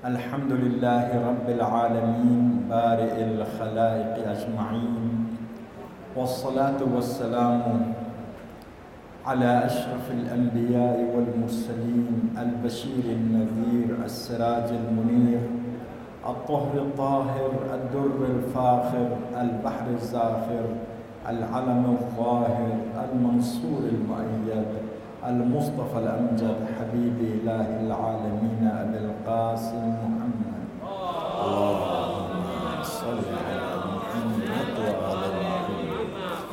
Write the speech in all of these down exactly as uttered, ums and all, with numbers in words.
الحمد لله رب العالمين بارئ الخلائق أجمعين، والصلاة والسلام على أشرف الأنبياء والمرسلين، البشير النذير السراج المنير، الطهر الطاهر الدر الفاخر البحر الزاخر العلم الظاهر المنصور المؤيد المصطفى الأمجد حبيب إله العالمين أبي القاسم محمد. اللهم صل على محمد وعلى محمد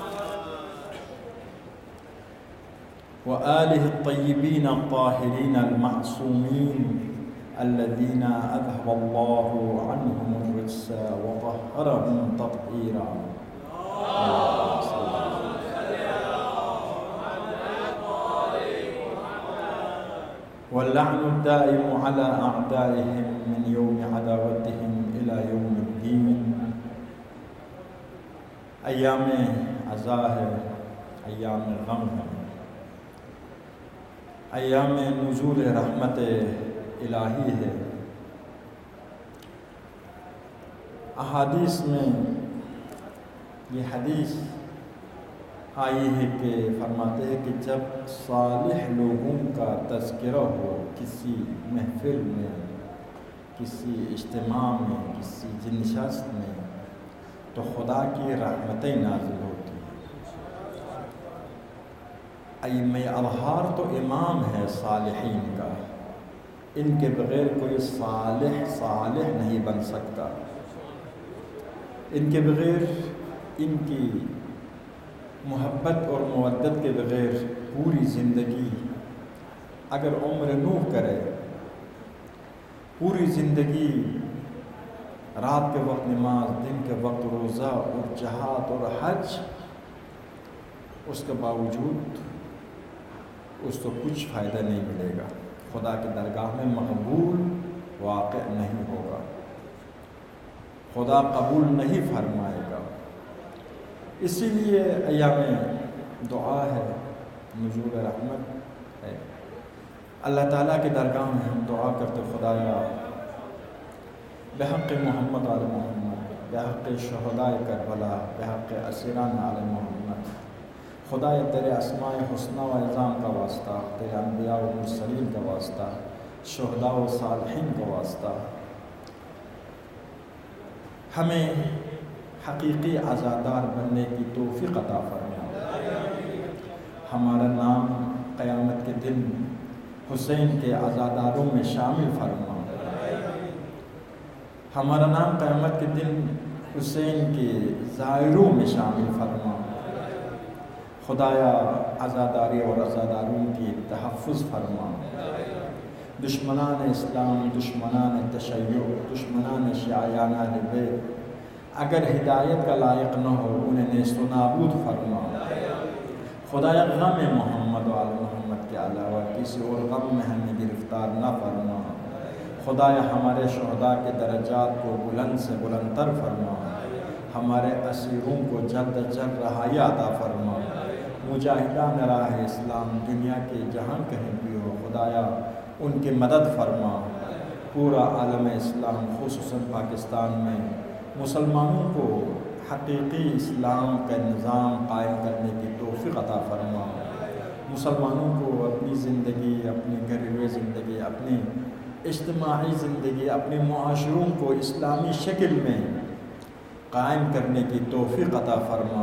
وآله الطيبين الطاهرين المعصومين الذين أذهب الله عنهم الرجس وطهرهم تطهيرا. واللعن الدائم على أعدائهم من يوم عداوتهم إلى يوم الدين. ایام عزا ہے، ایام غم ہے، ایام نزول رحمت الہی ہے. احادیث میں یہ حدیث آئی ہے کہ فرماتے ہیں کہ جب صالح لوگوں کا تذکرہ ہو کسی محفل میں، کسی اجتماع میں، کسی نشست میں، تو خدا کی رحمتیں نازل ہوتی ہیں. ائمہ ابحار تو امام ہے صالحین کا، ان کے بغیر کوئی صالح صالح نہیں بن سکتا. ان کے بغیر، ان کی محبت اور مودت کے بغیر پوری زندگی اگر عمر نوح کرے، پوری زندگی رات کے وقت نماز، دن کے وقت روزہ اور جہاد اور حج، اس کے باوجود اس کو کچھ فائدہ نہیں ملے گا، خدا کی درگاہ میں مقبول واقع نہیں ہوگا، خدا قبول نہیں فرمائے گا. اسی لیے ایام دعا ہے، نزول رحمت ہے. اللہ تعالیٰ کی درگاہ میں ہم دعا کرتے، خدایا بحق محمد آل محمد، بحق شہداء کربلا، بحق اسیران آل محمد، خدایا تیرے اسماء حسنہ و اعظام کا واسطہ، تیرے انبیاء و مرسلین کا واسطہ، شہداء و صالحین کا واسطہ، ہمیں حقیقی عزادار بننے کی توفیق عطا فرما. ہمارا نام قیامت کے دن حسین کے عزاداروں میں شامل فرما. ہمارا نام قیامت کے دن حسین کے زائروں میں شامل فرما. خدایا عزاداری اور عزاداروں کی تحفظ فرما. دشمنان اسلام، دشمنان تشیع، دشمنان شیعیان اہل بیت اگر ہدایت کا لائق نہ ہو، انہیں نیست و نابود فرما. خدایا غم محمد و آل محمد کے علاوہ کسی اور غم میں ہمیں گرفتار نہ فرما. خدایا ہمارے شہداء کے درجات کو بلند سے بلند تر فرما. ہمارے اسیروں کو جلد از جلد رہائی عطا فرما. مجاہدان راہ اسلام دنیا کے جہاں کہیں بھی ہو، خدایا ان کی مدد فرما. پورا عالم اسلام خصوصاً پاکستان میں مسلمانوں کو حقیقی اسلام کا نظام قائم کرنے کی توفیق عطا فرما. مسلمانوں کو اپنی زندگی، اپنی گھریلو زندگی، اپنی اجتماعی زندگی، اپنے معاشروں کو اسلامی شکل میں قائم کرنے کی توفیق عطا فرما.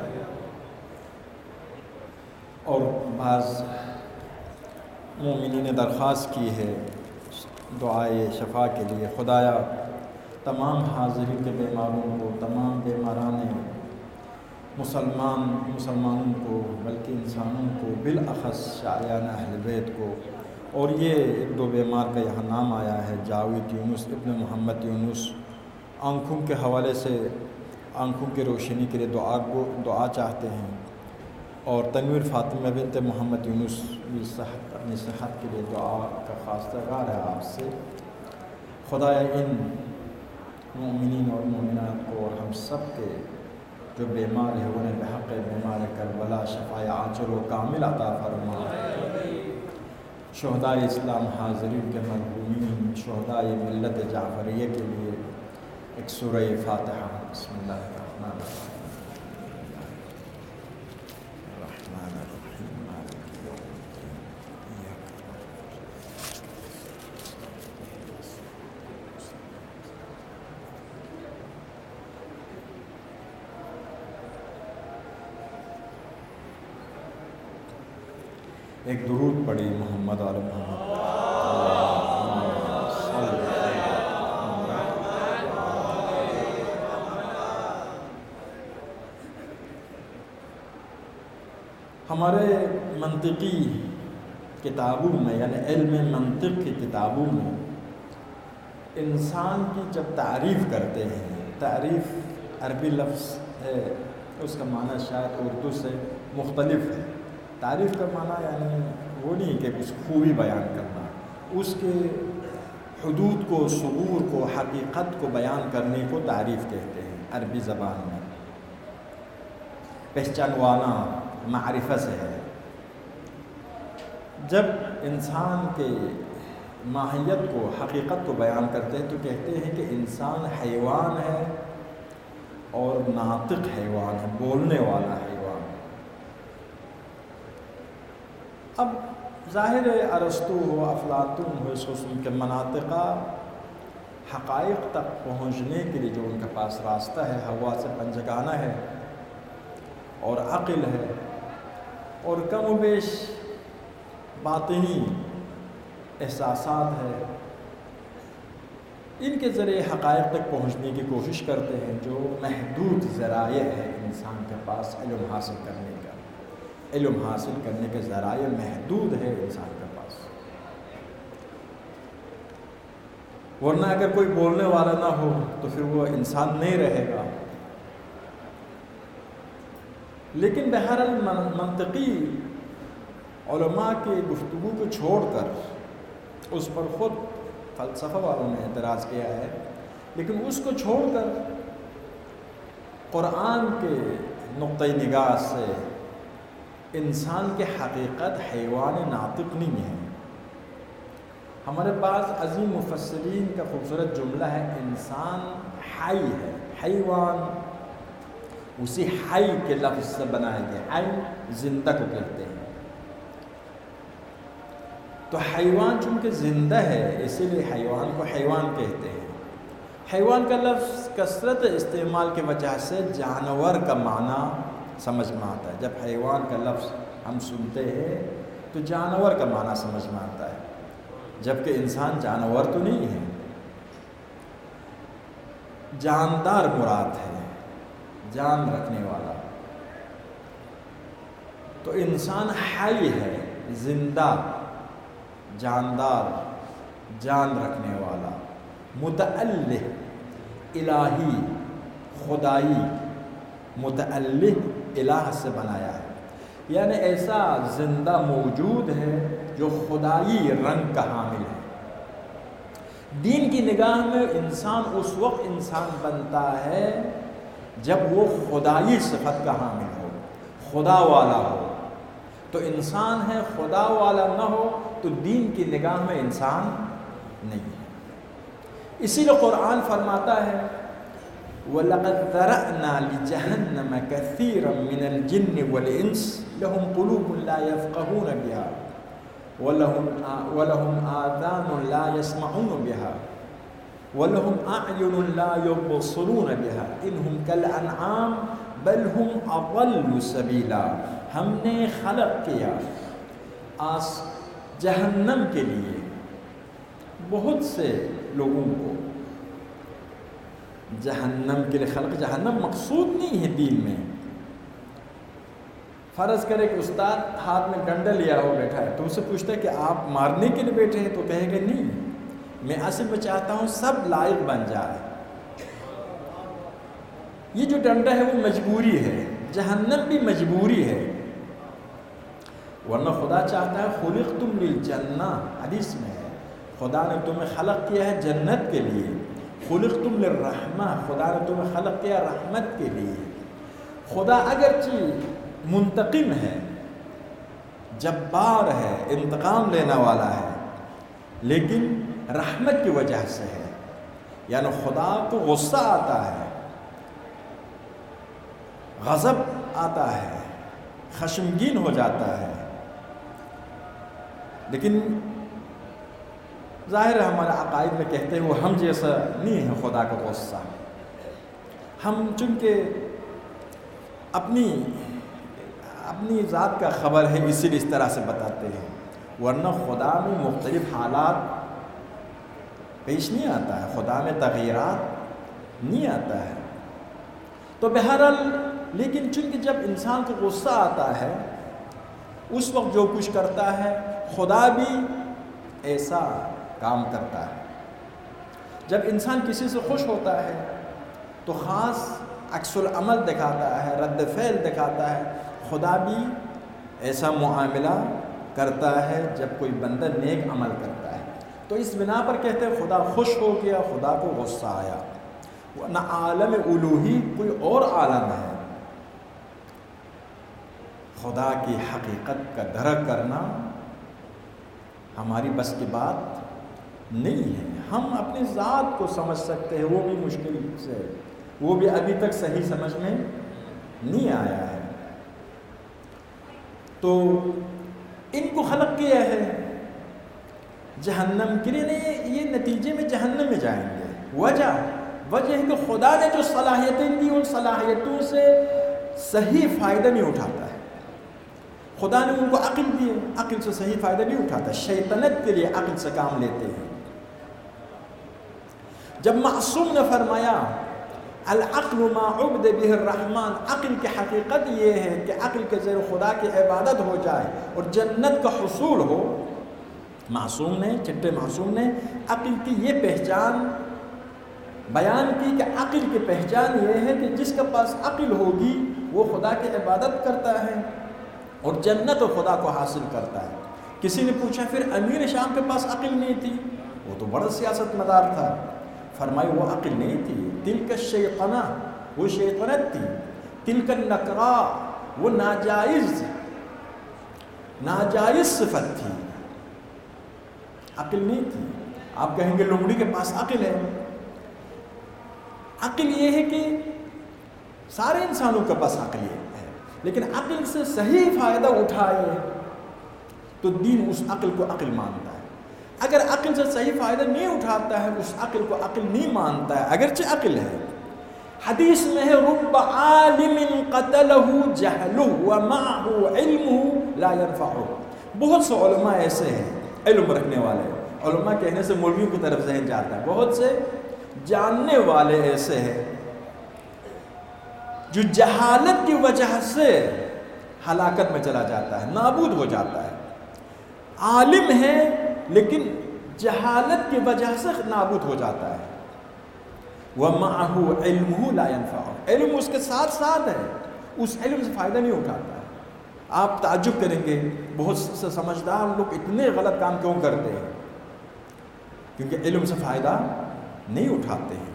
اور بعض مومنین نے درخواست کی ہے دعائے شفا کے لیے. خدایا تمام حاضرین کے بیماروں کو، تمام بیماران مسلمان مسلمانوں کو، بلکہ انسانوں کو، بالاخص شاعران اہل بیت کو. اور یہ ایک دو بیمار کا یہاں نام آیا ہے، جاوید یونس ابن محمد یونس، آنکھوں کے حوالے سے آنکھوں کی روشنی کے لیے دعا کو دعا چاہتے ہیں. اور تنویر فاطمہ بنت محمد یونس بھی صحت اپنی صحت کے لیے دعا کا خاص تغار ہے آپ سے. خدایا ان مومنین اور مومنات کو اور ہم سب کے جو بیمار ہیں انہیں بحق بیمار کربلا شفاء عاجل و کامل عطا فرما. شہدائے اسلام حاضرین کے مرحومین شہدائے ملت جعفریہ کے لیے ایک سورہ فاتحہ۔ بسم اللہ الرحمن الرحیم۔ الرحمن الرحیم مالک یوم الدین ایاک نعبد۔ ایک درود پڑھی محمد علی محمد۔ ہمارے منطقی کتابوں میں یعنی علم منطق کی کتابوں میں انسان کی جب تعریف کرتے ہیں، تعریف عربی لفظ ہے، اس کا معنی شاید اردو سے مختلف ہے۔ تعریف کا معنی یعنی وہ نہیں کہ کچھ خوبی بیان کرنا، اس کے حدود کو، ثغور کو، حقیقت کو بیان کرنے کو تعریف کہتے ہیں عربی زبان میں۔ پہچانوانا معرفت سے ہے۔ جب انسان کے ماہیت کو، حقیقت کو بیان کرتے ہیں تو کہتے ہیں کہ انسان حیوان ہے اور ناطق حیوان ہے، بولنے والا حیوان۔ اب ظاہر ہے ارسطو ہو، افلاطون ہو، اس قسم کے مناطقہ حقائق تک پہنچنے کے لیے جو ان کے پاس راستہ ہے، ہوا سے پنجگانہ ہے اور عقل ہے اور کم و بیش باطنی احساسات ہے، ان کے ذریعے حقائق تک پہنچنے کی کوشش کرتے ہیں۔ جو محدود ذرائع ہے انسان کے پاس علم حاصل کرنے کا، علم حاصل کرنے کے ذرائع محدود ہے انسان کے پاس، ورنہ اگر کوئی بولنے والا نہ ہو تو پھر وہ انسان نہیں رہے گا۔ لیکن بہرحال منطقی علماء کی گفتگو کو چھوڑ کر، اس پر خود فلسفہ والوں نے اعتراض کیا ہے، لیکن اس کو چھوڑ کر قرآن کے نقطۂ نگاہ سے انسان کے حقیقت حیوان ناطق نہیں ہے۔ ہمارے پاس عظیم مفسرین کا خوبصورت جملہ ہے، انسان حی ہے، حیوان اسی حی کے لفظ سے بنائے گئے، حی زندہ کو کہتے ہیں۔ تو حیوان چونکہ زندہ ہے اسی لیے حیوان کو حیوان کہتے ہیں۔ حیوان کا لفظ کثرت استعمال کی وجہ سے جانور کا معنی سمجھ میں آتا ہے۔ جب حیوان کا لفظ ہم سنتے ہیں تو جانور کا معنی سمجھ میں آتا ہے، جبکہ انسان جانور تو نہیں ہے، جاندار مراد ہے، جان رکھنے والا۔ تو انسان حی ہے، زندہ، جاندار، جان رکھنے والا، متعلق، الہی، خدائی، متعلق الہ سے بنایا ہے، یعنی ایسا زندہ موجود ہے جو خدائی رنگ کا حامل ہے۔ دین کی نگاہ میں انسان اس وقت انسان بنتا ہے جب وہ خدائی صفت کا حامل ہو، خدا والا ہو۔ تو انسان ہے، خدا والا نہ ہو تو دین کی نگاہ میں انسان نہیں ہے۔ اسی لیے قرآن فرماتا ہے وَلَقَدْ ذَرَأْنَا لِجَهَنَّمَ كَثِيرًا مِنَ الْجِنِّ وَالْإِنسِ لَهُمْ قُلُوبٌ لَا يَفْقَهُونَ بِهَا وَلَهُمْ آذَانٌ لَا يَسْمَعُونَ بِهَا وَلَهُمْ أَعْيُنٌ لَا يُبْصِرُونَ بِهَا إِنْهُمْ كَالْأَنْعَامِ بَلْ هُمْ أَضَلُّ سَبِيلًا۔ ہم نے خلق کیا آس جہنم کے لیے بہت سے لوگوں کو، جہنم کے لیے خلق، جہنم مقصود نہیں ہے دین میں۔ فرض کرے کہ استاد ہاتھ میں ڈنڈا لیا ہو بیٹھا ہے تو اسے پوچھتا ہے کہ آپ مارنے کے لیے بیٹھے ہیں، تو کہے گا نہیں، میں اصل میں چاہتا ہوں سب لائق بن جائے۔ یہ جو ڈنڈا ہے وہ مجبوری ہے، جہنم بھی مجبوری ہے، ورنہ خدا چاہتا ہے خلقتم للجنہ، حدیث میں ہے خدا نے تمہیں خلق کیا ہے جنت کے لیے، خلقتم للرحمہ، خدا نے تمہیں خلق کیا رحمت کے لیے۔ خدا اگرچہ منتقم ہے، جبار ہے، انتقام لینے والا ہے، لیکن رحمت کی وجہ سے ہے. یعنی خدا کو غصہ آتا ہے، غضب آتا ہے، خشمگین ہو جاتا ہے، لیکن ظاہر ہے ہمارے عقائد میں کہتے ہیں وہ ہم جیسا نہیں ہے خدا کا غصہ. ہم چونکہ اپنی اپنی ذات کا خبر ہے اسی لیے اس طرح سے بتاتے ہیں، ورنہ خدا میں مختلف حالات پیش نہیں آتا ہے، خدا میں تغیرات نہیں آتا ہے. تو بہرحال لیکن چونکہ جب انسان کو غصہ آتا ہے اس وقت جو کچھ کرتا ہے خدا بھی ایسا کام کرتا ہے. جب انسان کسی سے خوش ہوتا ہے تو خاص عکس العمل دکھاتا ہے، رد فعل دکھاتا ہے. خدا بھی ایسا معاملہ کرتا ہے جب کوئی بندہ نیک عمل کرتا ہے. تو اس بنا پر کہتے ہیں خدا خوش ہو گیا، خدا کو غصہ آیا. ورنہ عالم الوہی کوئی اور عالم ہے. خدا کی حقیقت کا درک کرنا ہماری بس کی بات نہیں ہے. ہم اپنی ذات کو سمجھ سکتے ہیں، وہ بھی مشکل سے، وہ بھی ابھی تک صحیح سمجھ میں نہیں آیا ہے. تو ان کو خلق کیا ہے جہنم کے لیے نہیں، یہ نتیجے میں جہنم میں جائیں گے. وجہ وجہ ہے کہ خدا نے جو صلاحیتیں دی ان صلاحیتوں سے صحیح فائدہ نہیں اٹھاتا ہے. خدا نے ان کو عقل دی، عقل سے صحیح فائدہ نہیں اٹھاتا. شیطنت کے لیے عقل سے کام لیتے ہیں. جب معصوم نے فرمایا العقل ما عبد به الرحمن، عقل کی حقیقت یہ ہے کہ عقل کے ذریعے خدا کی عبادت ہو جائے اور جنت کا حصول ہو. معصوم نے، چھٹے معصوم نے عقل کی یہ پہچان بیان کی کہ عقل کی پہچان یہ ہے کہ جس کے پاس عقل ہوگی وہ خدا کی عبادت کرتا ہے اور جنت و خدا کو حاصل کرتا ہے. کسی نے پوچھا پھر امیر شام کے پاس عقل نہیں تھی؟ وہ تو بڑا سیاست مدار تھا. فرمائی وہ عقل نہیں تھی، تلک الشیطنہ، وہ شیطنت تھی. تلک النکرا، وہ ناجائز ناجائز صفت تھی، عقل نہیں تھی. آپ کہیں گے لومڑی کے پاس عقل ہے. عقل یہ ہے کہ سارے انسانوں کے پاس عقل ہے، لیکن عقل سے صحیح فائدہ اٹھائے تو دین اس عقل کو عقل مانتا ہے. اگر عقل سے صحیح فائدہ نہیں اٹھاتا ہے اس عقل کو عقل نہیں مانتا ہے، اگرچہ عقل ہے. حدیث میں ہے رب عالم قتلہ جہلہ ومعہ علمہ لا ينفعہ. بہت سے علماء ایسے ہیں علم رکھنے والے، علماء کہنے سے مولویوں کی طرف ذہن جاتا ہے. بہت سے جاننے والے ایسے ہیں جو جہالت کی وجہ سے ہلاکت میں چلا جاتا ہے، نابود ہو جاتا ہے. عالم ہے لیکن جہالت کی وجہ سے نابود ہو جاتا ہے. وَمَعَهُ عِلْمُهُ لَا يَنْفَعُ، علم اس کے ساتھ ساتھ ہے، اس علم سے فائدہ نہیں اٹھاتا ہے. آپ تعجب کریں گے بہت سے سمجھدار لوگ اتنے غلط کام کیوں کرتے ہیں؟ کیونکہ علم سے فائدہ نہیں اٹھاتے ہیں.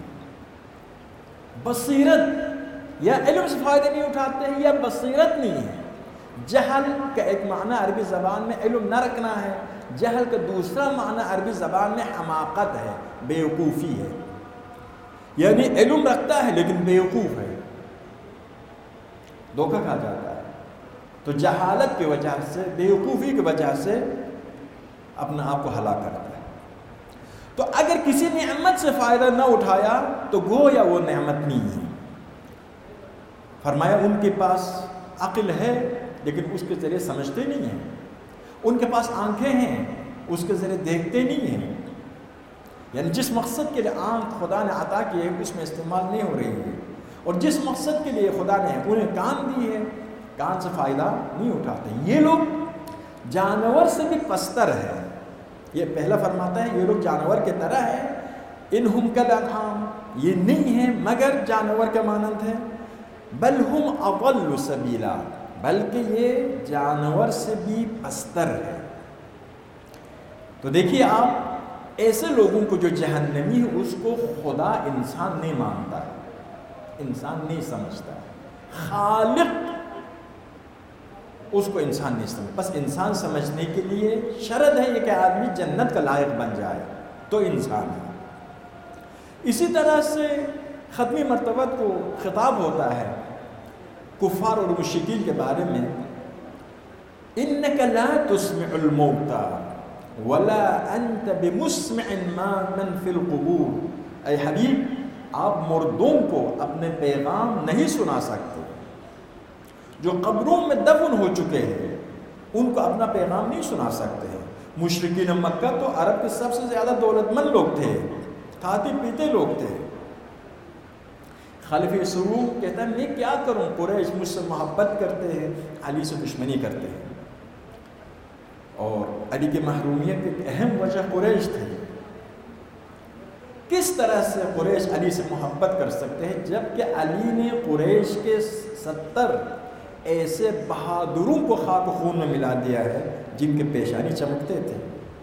بصیرت یا علم سے فائدہ نہیں اٹھاتے ہیں یا بصیرت نہیں ہے. جہل کا ایک معنی عربی زبان میں علم نہ رکھنا ہے، جہل کا دوسرا معنی عربی زبان میں حماقت ہے، بیوقوفی ہے. یعنی علم رکھتا ہے لیکن بیوقوف ہے، دھوکہ کھا جاتا ہے. تو جہالت کی وجہ سے، بیوقوفی کی وجہ سے اپنے آپ کو ہلاک کرتا ہے. تو اگر کسی نعمت سے فائدہ نہ اٹھایا تو گویا وہ نعمت نہیں ہے. فرمایا ان کے پاس عقل ہے لیکن اس کے ذریعے سمجھتے نہیں ہیں. ان کے پاس آنکھیں ہیں اس کے ذریعے دیکھتے نہیں ہیں. یعنی جس مقصد کے لیے آنکھ خدا نے عطا کی ہے اس میں استعمال نہیں ہو رہی ہے، اور جس مقصد کے لیے خدا نے انہیں کان دی ہے کان سے فائدہ نہیں اٹھاتے. یہ لوگ جانور سے بھی پستر ہے. یہ پہلا فرماتا ہے یہ لوگ جانور کی طرح ہے. انہم کالانعام، یہ نہیں ہے مگر جانور کے مانند ہے. بل ہم اضل سبیلا، بلکہ یہ جانور سے بھی پستر ہے. تو دیکھیے آپ ایسے لوگوں کو جو جہنمی ہے اس کو خدا انسان نہیں مانتا ہے، انسان نہیں سمجھتا ہے. خالق اس کو انسان نہیں سمجھ. بس انسان سمجھنے کے لیے شرط ہے یہ کہ آدمی جنت کا لائق بن جائے تو انسان ہے. اسی طرح سے ختمی مرتبہ کو خطاب ہوتا ہے کفار اور مشرکین کے بارے میں، اِنَّكَ لَا تُسْمِعُ الْمَوْتَى وَلَا أَنْتَ بِمُسْمِعٍ مَا مَنْ فِي الْقُبُورِ. اے حبیب آپ مردوں کو اپنے پیغام نہیں سنا سکتے، جو قبروں میں دفن ہو چکے ہیں ان کو اپنا پیغام نہیں سنا سکتے ہیں. مشرکین مکہ تو عرب کے سب سے زیادہ دولت مند لوگ تھے، کھاتے پیتے لوگ تھے. خالف سرور کہتا ہے میں کیا کروں، قریش مجھ سے محبت کرتے ہیں، علی سے دشمنی کرتے ہیں. اور علی کی محرومیت کی ایک اہم وجہ قریش تھے. کس طرح سے قریش علی سے محبت کر سکتے ہیں جبکہ علی نے قریش کے ستر ایسے بہادروں کو خاک و خون میں ملا دیا ہے جن کے پیشانی چمکتے تھے.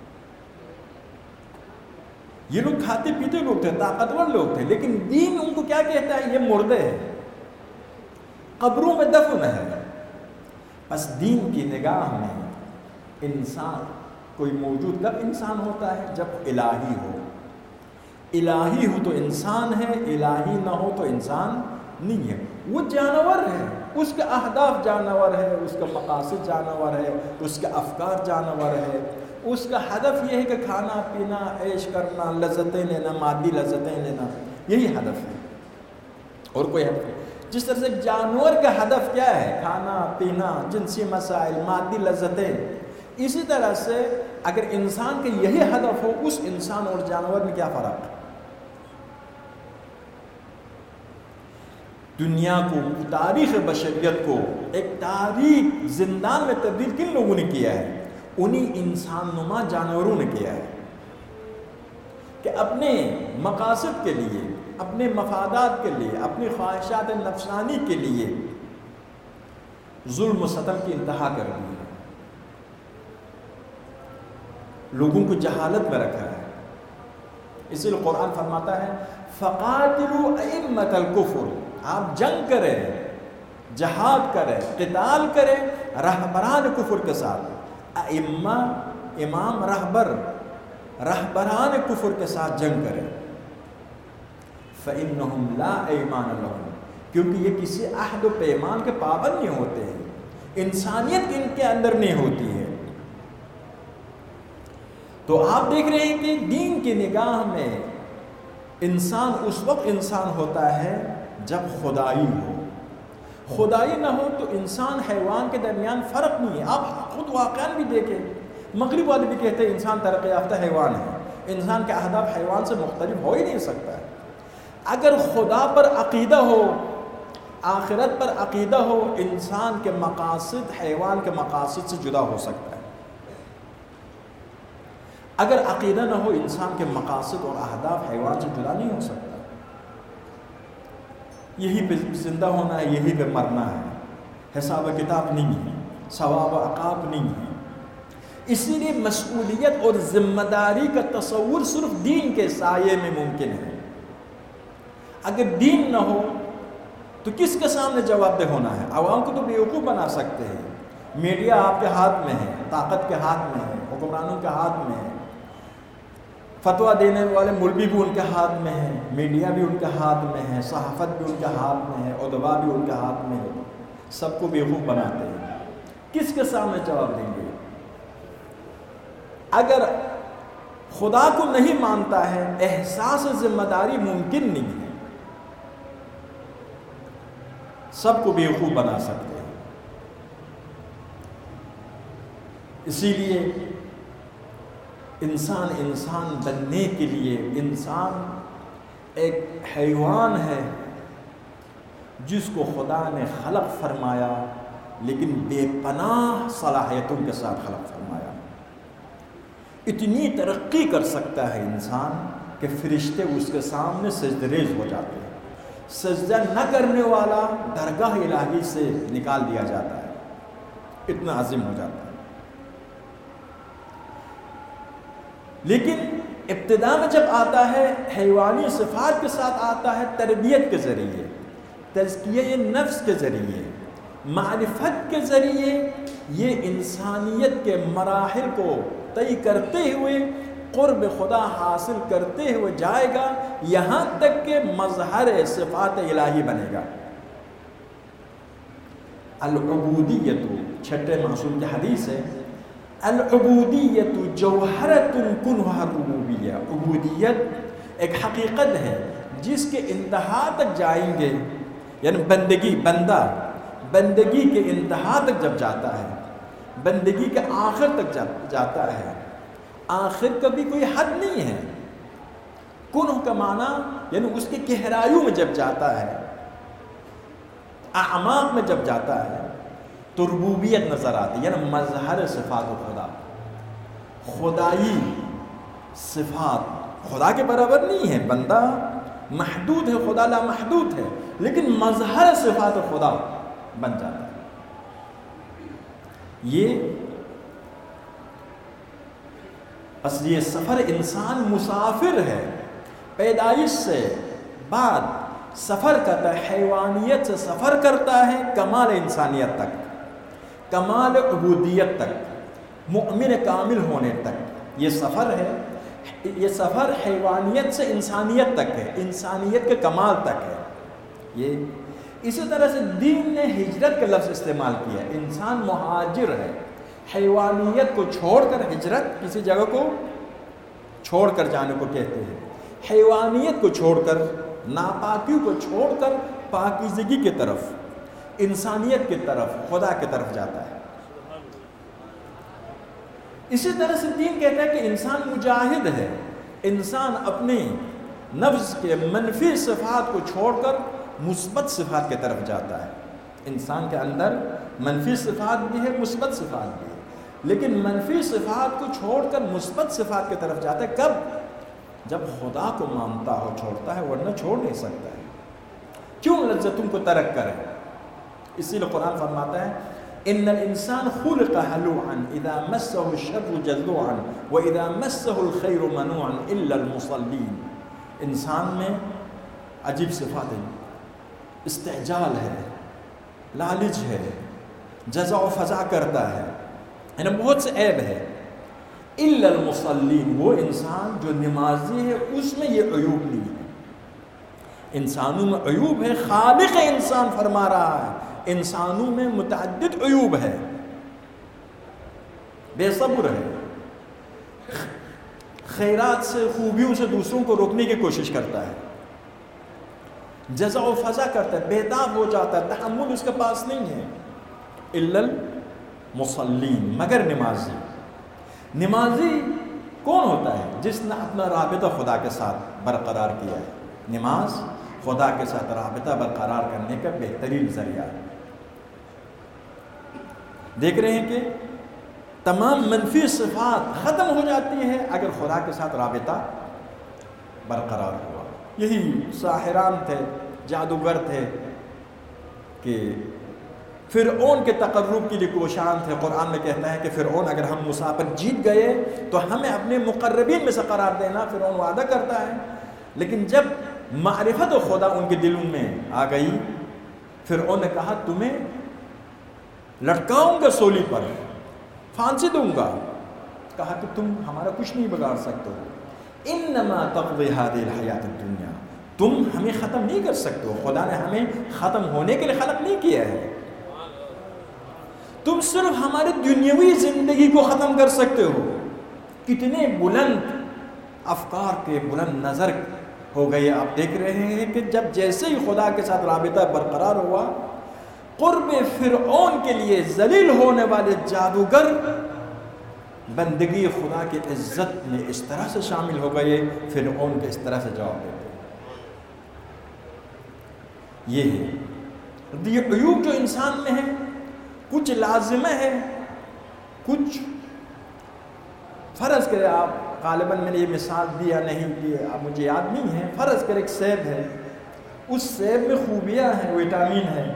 یہ لوگ کھاتے پیتے لوگ تھے، طاقتور لوگ تھے، لیکن دین ان کو کیا کہتا ہے؟ یہ مردے ہیں، قبروں میں دفن ہے. بس دین کی نگاہ میں انسان کوئی موجود کب انسان ہوتا ہے؟ جب الہی ہو. الہی ہو تو انسان ہے، الہی نہ ہو تو انسان نہیں ہے. وہ جانور ہے، اس کے اہداف جانور ہے، اس کا مقاصد جانور ہے، اس کے افکار جانور ہے. اس کا ہدف یہ ہے کہ کھانا پینا، عیش کرنا، لذتیں لینا، مادی لذتیں لینا، یہی ہدف ہے اور کوئی ہدف نہیں. جس طرح سے جانور کا ہدف کیا ہے؟ کھانا پینا، جنسی مسائل، مادی لذتیں. اسی طرح سے اگر انسان کا یہی ہدف ہو، اس انسان اور جانور میں کیا فرق ہے؟ دنیا کو، تاریخ بشریت کو ایک تاریخ زندان میں تبدیل کن لوگوں نے کیا ہے؟ انہی انسان نما جانوروں نے کیا ہے کہ اپنے مقاصد کے لیے، اپنے مفادات کے لیے، اپنی خواہشات نفسانی کے لیے ظلم و ستم کی انتہا کر دی ہے، لوگوں کو جہالت میں رکھا ہے. اسی لیے قرآن فرماتا ہے فَقَاتِلُوا أَئِمَّةَ الْكُفْرِ. آپ جنگ کریں، جہاد کریں، قتال کریں رہبران کفر کے ساتھ. ائمہ، امام، رہبر، رہبران کفر کے ساتھ جنگ کریں. فَإِنَّهُمْ لَا أَيْمَانَ لَهُمْ. کیونکہ یہ کسی عہد و پیمان کے پابند نہیں ہوتے ہیں، انسانیت ان کے اندر نہیں ہوتی ہے. تو آپ دیکھ رہے ہیں کہ دین کی نگاہ میں انسان اس وقت انسان ہوتا ہے جب خدائی ہو. خدائی نہ ہو تو انسان حیوان کے درمیان فرق نہیں ہے. آپ خود واقعاً بھی دیکھیں، مغرب والے بھی کہتے ہیں انسان ترقی یافتہ حیوان ہے، انسان کے اہداف حیوان سے مختلف ہو ہی نہیں سکتا ہے. اگر خدا پر عقیدہ ہو، آخرت پر عقیدہ ہو، انسان کے مقاصد حیوان کے مقاصد سے جدا ہو سکتا ہے. اگر عقیدہ نہ ہو، انسان کے مقاصد اور اہداف حیوان سے جدا نہیں ہو سکتا. یہی پہ زندہ ہونا ہے، یہی پہ مرنا ہے. حساب و کتاب نہیں ہے، ثواب و عقاب نہیں ہے. اسی لیے مسئولیت اور ذمہ داری کا تصور صرف دین کے سائے میں ممکن ہے. اگر دین نہ ہو تو کس کے سامنے جواب دہ ہونا ہے؟ عوام کو تو بیوقوف بنا سکتے ہیں. میڈیا آپ کے ہاتھ میں ہے، طاقت کے ہاتھ میں ہے، حکمرانوں کے ہاتھ میں ہے، فتویٰ دینے والے مولوی بھی ان کے ہاتھ میں ہے، میڈیا بھی ان کے ہاتھ میں ہے، صحافت بھی ان کے ہاتھ میں ہے، ادبا بھی ان کے ہاتھ میں ہے. سب کو بیوقوف بناتے ہیں. کس کے سامنے جواب دیں گے؟ اگر خدا کو نہیں مانتا ہے، احساس ذمہ داری ممکن نہیں ہے. سب کو بیوقوف بنا سکتے ہیں. اسی لیے انسان انسان بننے کے لیے، انسان ایک حیوان ہے جس کو خدا نے خلق فرمایا، لیکن بے پناہ صلاحیتوں کے ساتھ خلق فرمایا. اتنی ترقی کر سکتا ہے انسان کہ فرشتے اس کے سامنے سجدریز ہو جاتے ہیں. سجدہ نہ کرنے والا درگاہ الہی سے نکال دیا جاتا ہے، اتنا عظیم ہو جاتا ہے. لیکن ابتدا میں جب آتا ہے حیوانی صفات کے ساتھ آتا ہے، تربیت کے ذریعے، تزکیہ نفس کے ذریعے، معرفت کے ذریعے یہ انسانیت کے مراحل کو طے کرتے ہوئے قرب خدا حاصل کرتے ہوئے جائے گا، یہاں تک کہ مظہر صفات الہی بنے گا۔ العبودیت، چھٹے معصوم کی حدیث ہے، العبودیت جوہرۃ کنھا الربوبیہ، عبودیت ایک حقیقت ہے جس کے انتہا تک جائیں گے، یعنی بندگی، بندہ بندگی کے انتہا تک جب جاتا ہے، بندگی کے آخر تک جاتا ہے، آخر کا بھی کوئی حد نہیں ہے، کنہ کا معنی یعنی اس کی گہرائیوں میں جب جاتا ہے، اعماق میں جب جاتا ہے تو ربوبیت نظر آتی ہے، یعنی مظہر صفات خدا، خدائی صفات خدا کے برابر نہیں ہے، بندہ محدود ہے، خدا لا محدود ہے، لیکن مظہر صفات خدا بن جاتا ہے۔ یہ بس یہ سفر، انسان مسافر ہے، پیدائش سے بعد سفر کرتا ہے، حیوانیت سے سفر کرتا ہے کمال انسانیت تک، کمال عبودیت تک، مؤمن کامل ہونے تک۔ یہ سفر ہے، یہ سفر حیوانیت سے انسانیت تک ہے، انسانیت کے کمال تک ہے۔ یہ اسی طرح سے دین نے ہجرت کا لفظ استعمال کیا، انسان مہاجر ہے، حیوانیت کو چھوڑ کر، ہجرت کسی جگہ کو چھوڑ کر جانے کو کہتے ہیں، حیوانیت کو چھوڑ کر، ناپاکیوں کو چھوڑ کر پاکیزگی کی طرف، انسانیت کی طرف، خدا کی طرف جاتا ہے۔ اسی طرح سے دین کہتا ہے کہ انسان مجاہد ہے، انسان اپنے نفس کے منفی صفات کو چھوڑ کر مثبت صفات کی طرف جاتا ہے۔ انسان کے اندر منفی صفات بھی ہے، مثبت صفات بھی ہے، لیکن منفی صفات کو چھوڑ کر مثبت صفات کی طرف جاتا ہے کب؟ جب خدا کو مانتا ہو چھوڑتا ہے، ورنہ چھوڑ نہیں سکتا ہے۔ کیوں لذتوں کو ترک کرے؟ اسی لیے قرآن فرماتا ہے ان الانسان خلق هلوعا اذا مسه الشر جزوعا واذا مسه الخير منوعا الا المصلين۔ انسان میں عجیب صفات ہیں، استعجال ہے، لالچ ہے، جزع و فضا کرتا ہے، یعنی بہت سے عیب ہے۔ الا المصلین، وہ انسان جو نمازی ہے اس میں یہ عیوب نہیں ہے۔ انسانوں میں عیوب ہے، خالق انسان فرما رہا ہے انسانوں میں متعدد عیوب ہے، بے صبر ہے، خیرات سے، خوبیوں سے دوسروں کو روکنے کی کوشش کرتا ہے، جزع و فضا کرتا ہے، بےتاب ہو جاتا ہے، تحمل اس کے پاس نہیں ہے۔ الا المصلین، مگر نمازی۔ نمازی کون ہوتا ہے؟ جس نے اپنا رابطہ خدا کے ساتھ برقرار کیا ہے۔ نماز خدا کے ساتھ رابطہ برقرار کرنے کا بہترین ذریعہ ہے۔ دیکھ رہے ہیں کہ تمام منفی صفات ختم ہو جاتی ہے اگر خدا کے ساتھ رابطہ برقرار ہوا۔ یہی ساحران تھے، جادوگر تھے کہ فرعون کے تقرب کے لیے کوشاں تھے۔ قرآن میں کہتا ہے کہ فرعون اگر ہم موسیٰ پر جیت گئے تو ہمیں اپنے مقربین میں سے قرار دینا، فرعون وعدہ کرتا ہے۔ لیکن جب معرفت خدا ان کے دلوں میں آ گئی، فرعون نے کہا تمہیں لٹکاؤں گا سولی پر، پھانسی دوں گا۔ کہا کہ تم ہمارا کچھ نہیں بگاڑ سکتے ہو، انما تقضی هذه الحیات الدنیا، تم ہمیں ختم نہیں کر سکتے ہو، خدا نے ہمیں ختم ہونے کے لیے خلق نہیں کیا ہے، تم صرف ہماری دنیاوی زندگی کو ختم کر سکتے ہو۔ کتنے بلند افکار کے بلند نظر ہو گئے۔ آپ دیکھ رہے ہیں کہ جب جیسے ہی خدا کے ساتھ رابطہ برقرار ہوا، قرب فرعون کے لیے ذلیل ہونے والے جادوگر بندگی خدا کی عزت میں اس طرح سے شامل ہو گئے، فرعون کے اس طرح سے جواب دیتے۔ یہ ہے یہ عیوب جو انسان میں ہے، کچھ لازمہ ہے، کچھ فرض کرے آپ، غالباً میں نے یہ مثال دیا نہیں کہ اب مجھے یاد نہیں ہے، فرض کرے ایک سیب ہے، اس سیب میں خوبیاں ہیں، وٹامن ہے،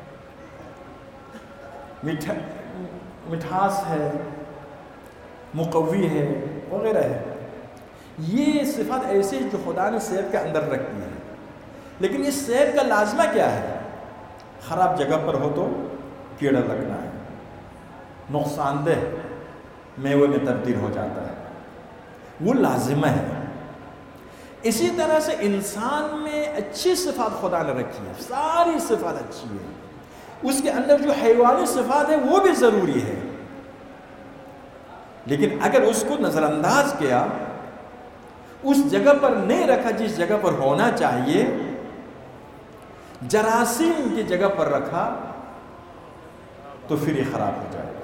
مٹھاس ہے، مقوی ہے وغیرہ ہے۔ یہ صفات ایسی جو خدا نے سیب کے اندر رکھی ہے، لیکن اس سیب کا لازمہ کیا ہے؟ خراب جگہ پر ہو تو کیڑا لگنا ہے، نقصان دہ میوے میں تبدیل ہو جاتا ہے، وہ لازمہ ہے۔ اسی طرح سے انسان میں اچھی صفات خدا نے رکھی ہے، ساری صفات اچھی ہے، اس کے اندر جو حیوانی صفات ہے وہ بھی ضروری ہے، لیکن اگر اس کو نظر انداز کیا، اس جگہ پر نہیں رکھا جس جگہ پر ہونا چاہیے، جراثیم کی جگہ پر رکھا تو پھر یہ خراب ہو جائے گا۔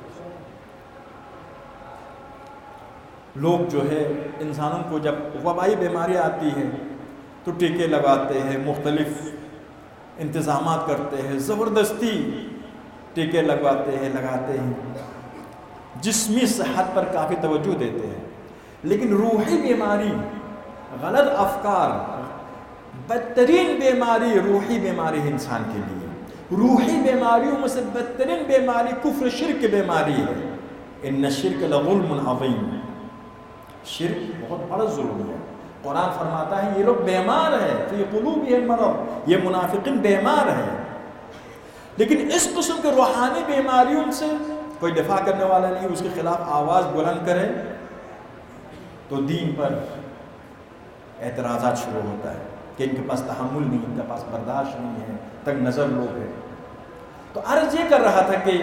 لوگ جو ہے انسانوں کو جب وبائی بیماری آتی ہے تو ٹیکے لگاتے ہیں، مختلف انتظامات کرتے ہیں، زبردستی ٹیکے لگواتے ہیں لگاتے ہیں جسمی صحت پر کافی توجہ دیتے ہیں، لیکن روحی بیماری، غلط افکار، بدترین بیماری روحی بیماری ہے انسان کے لیے۔ روحی بیماریوں میں سے بدترین بیماری کفر شرک کی بیماری ہے۔ ان الشرک لظلم عظیم، شرک بہت بڑا ظلم ہے۔ قرآن فرماتا ہے یہ لوگ بیمار ہے، فی قلوبہم مرض، یہ منافقین بیمار ہے۔ لیکن اس قسم کے روحانی بیماریوں سے کوئی دفاع کرنے والا نہیں، اس کے خلاف آواز بلند کرے تو دین پر اعتراضات شروع ہوتا ہے کہ ان کے پاس تحمل نہیں، ان کے پاس برداشت نہیں ہے، تنگ نظر لوگ ہیں۔ تو عرض یہ کر رہا تھا کہ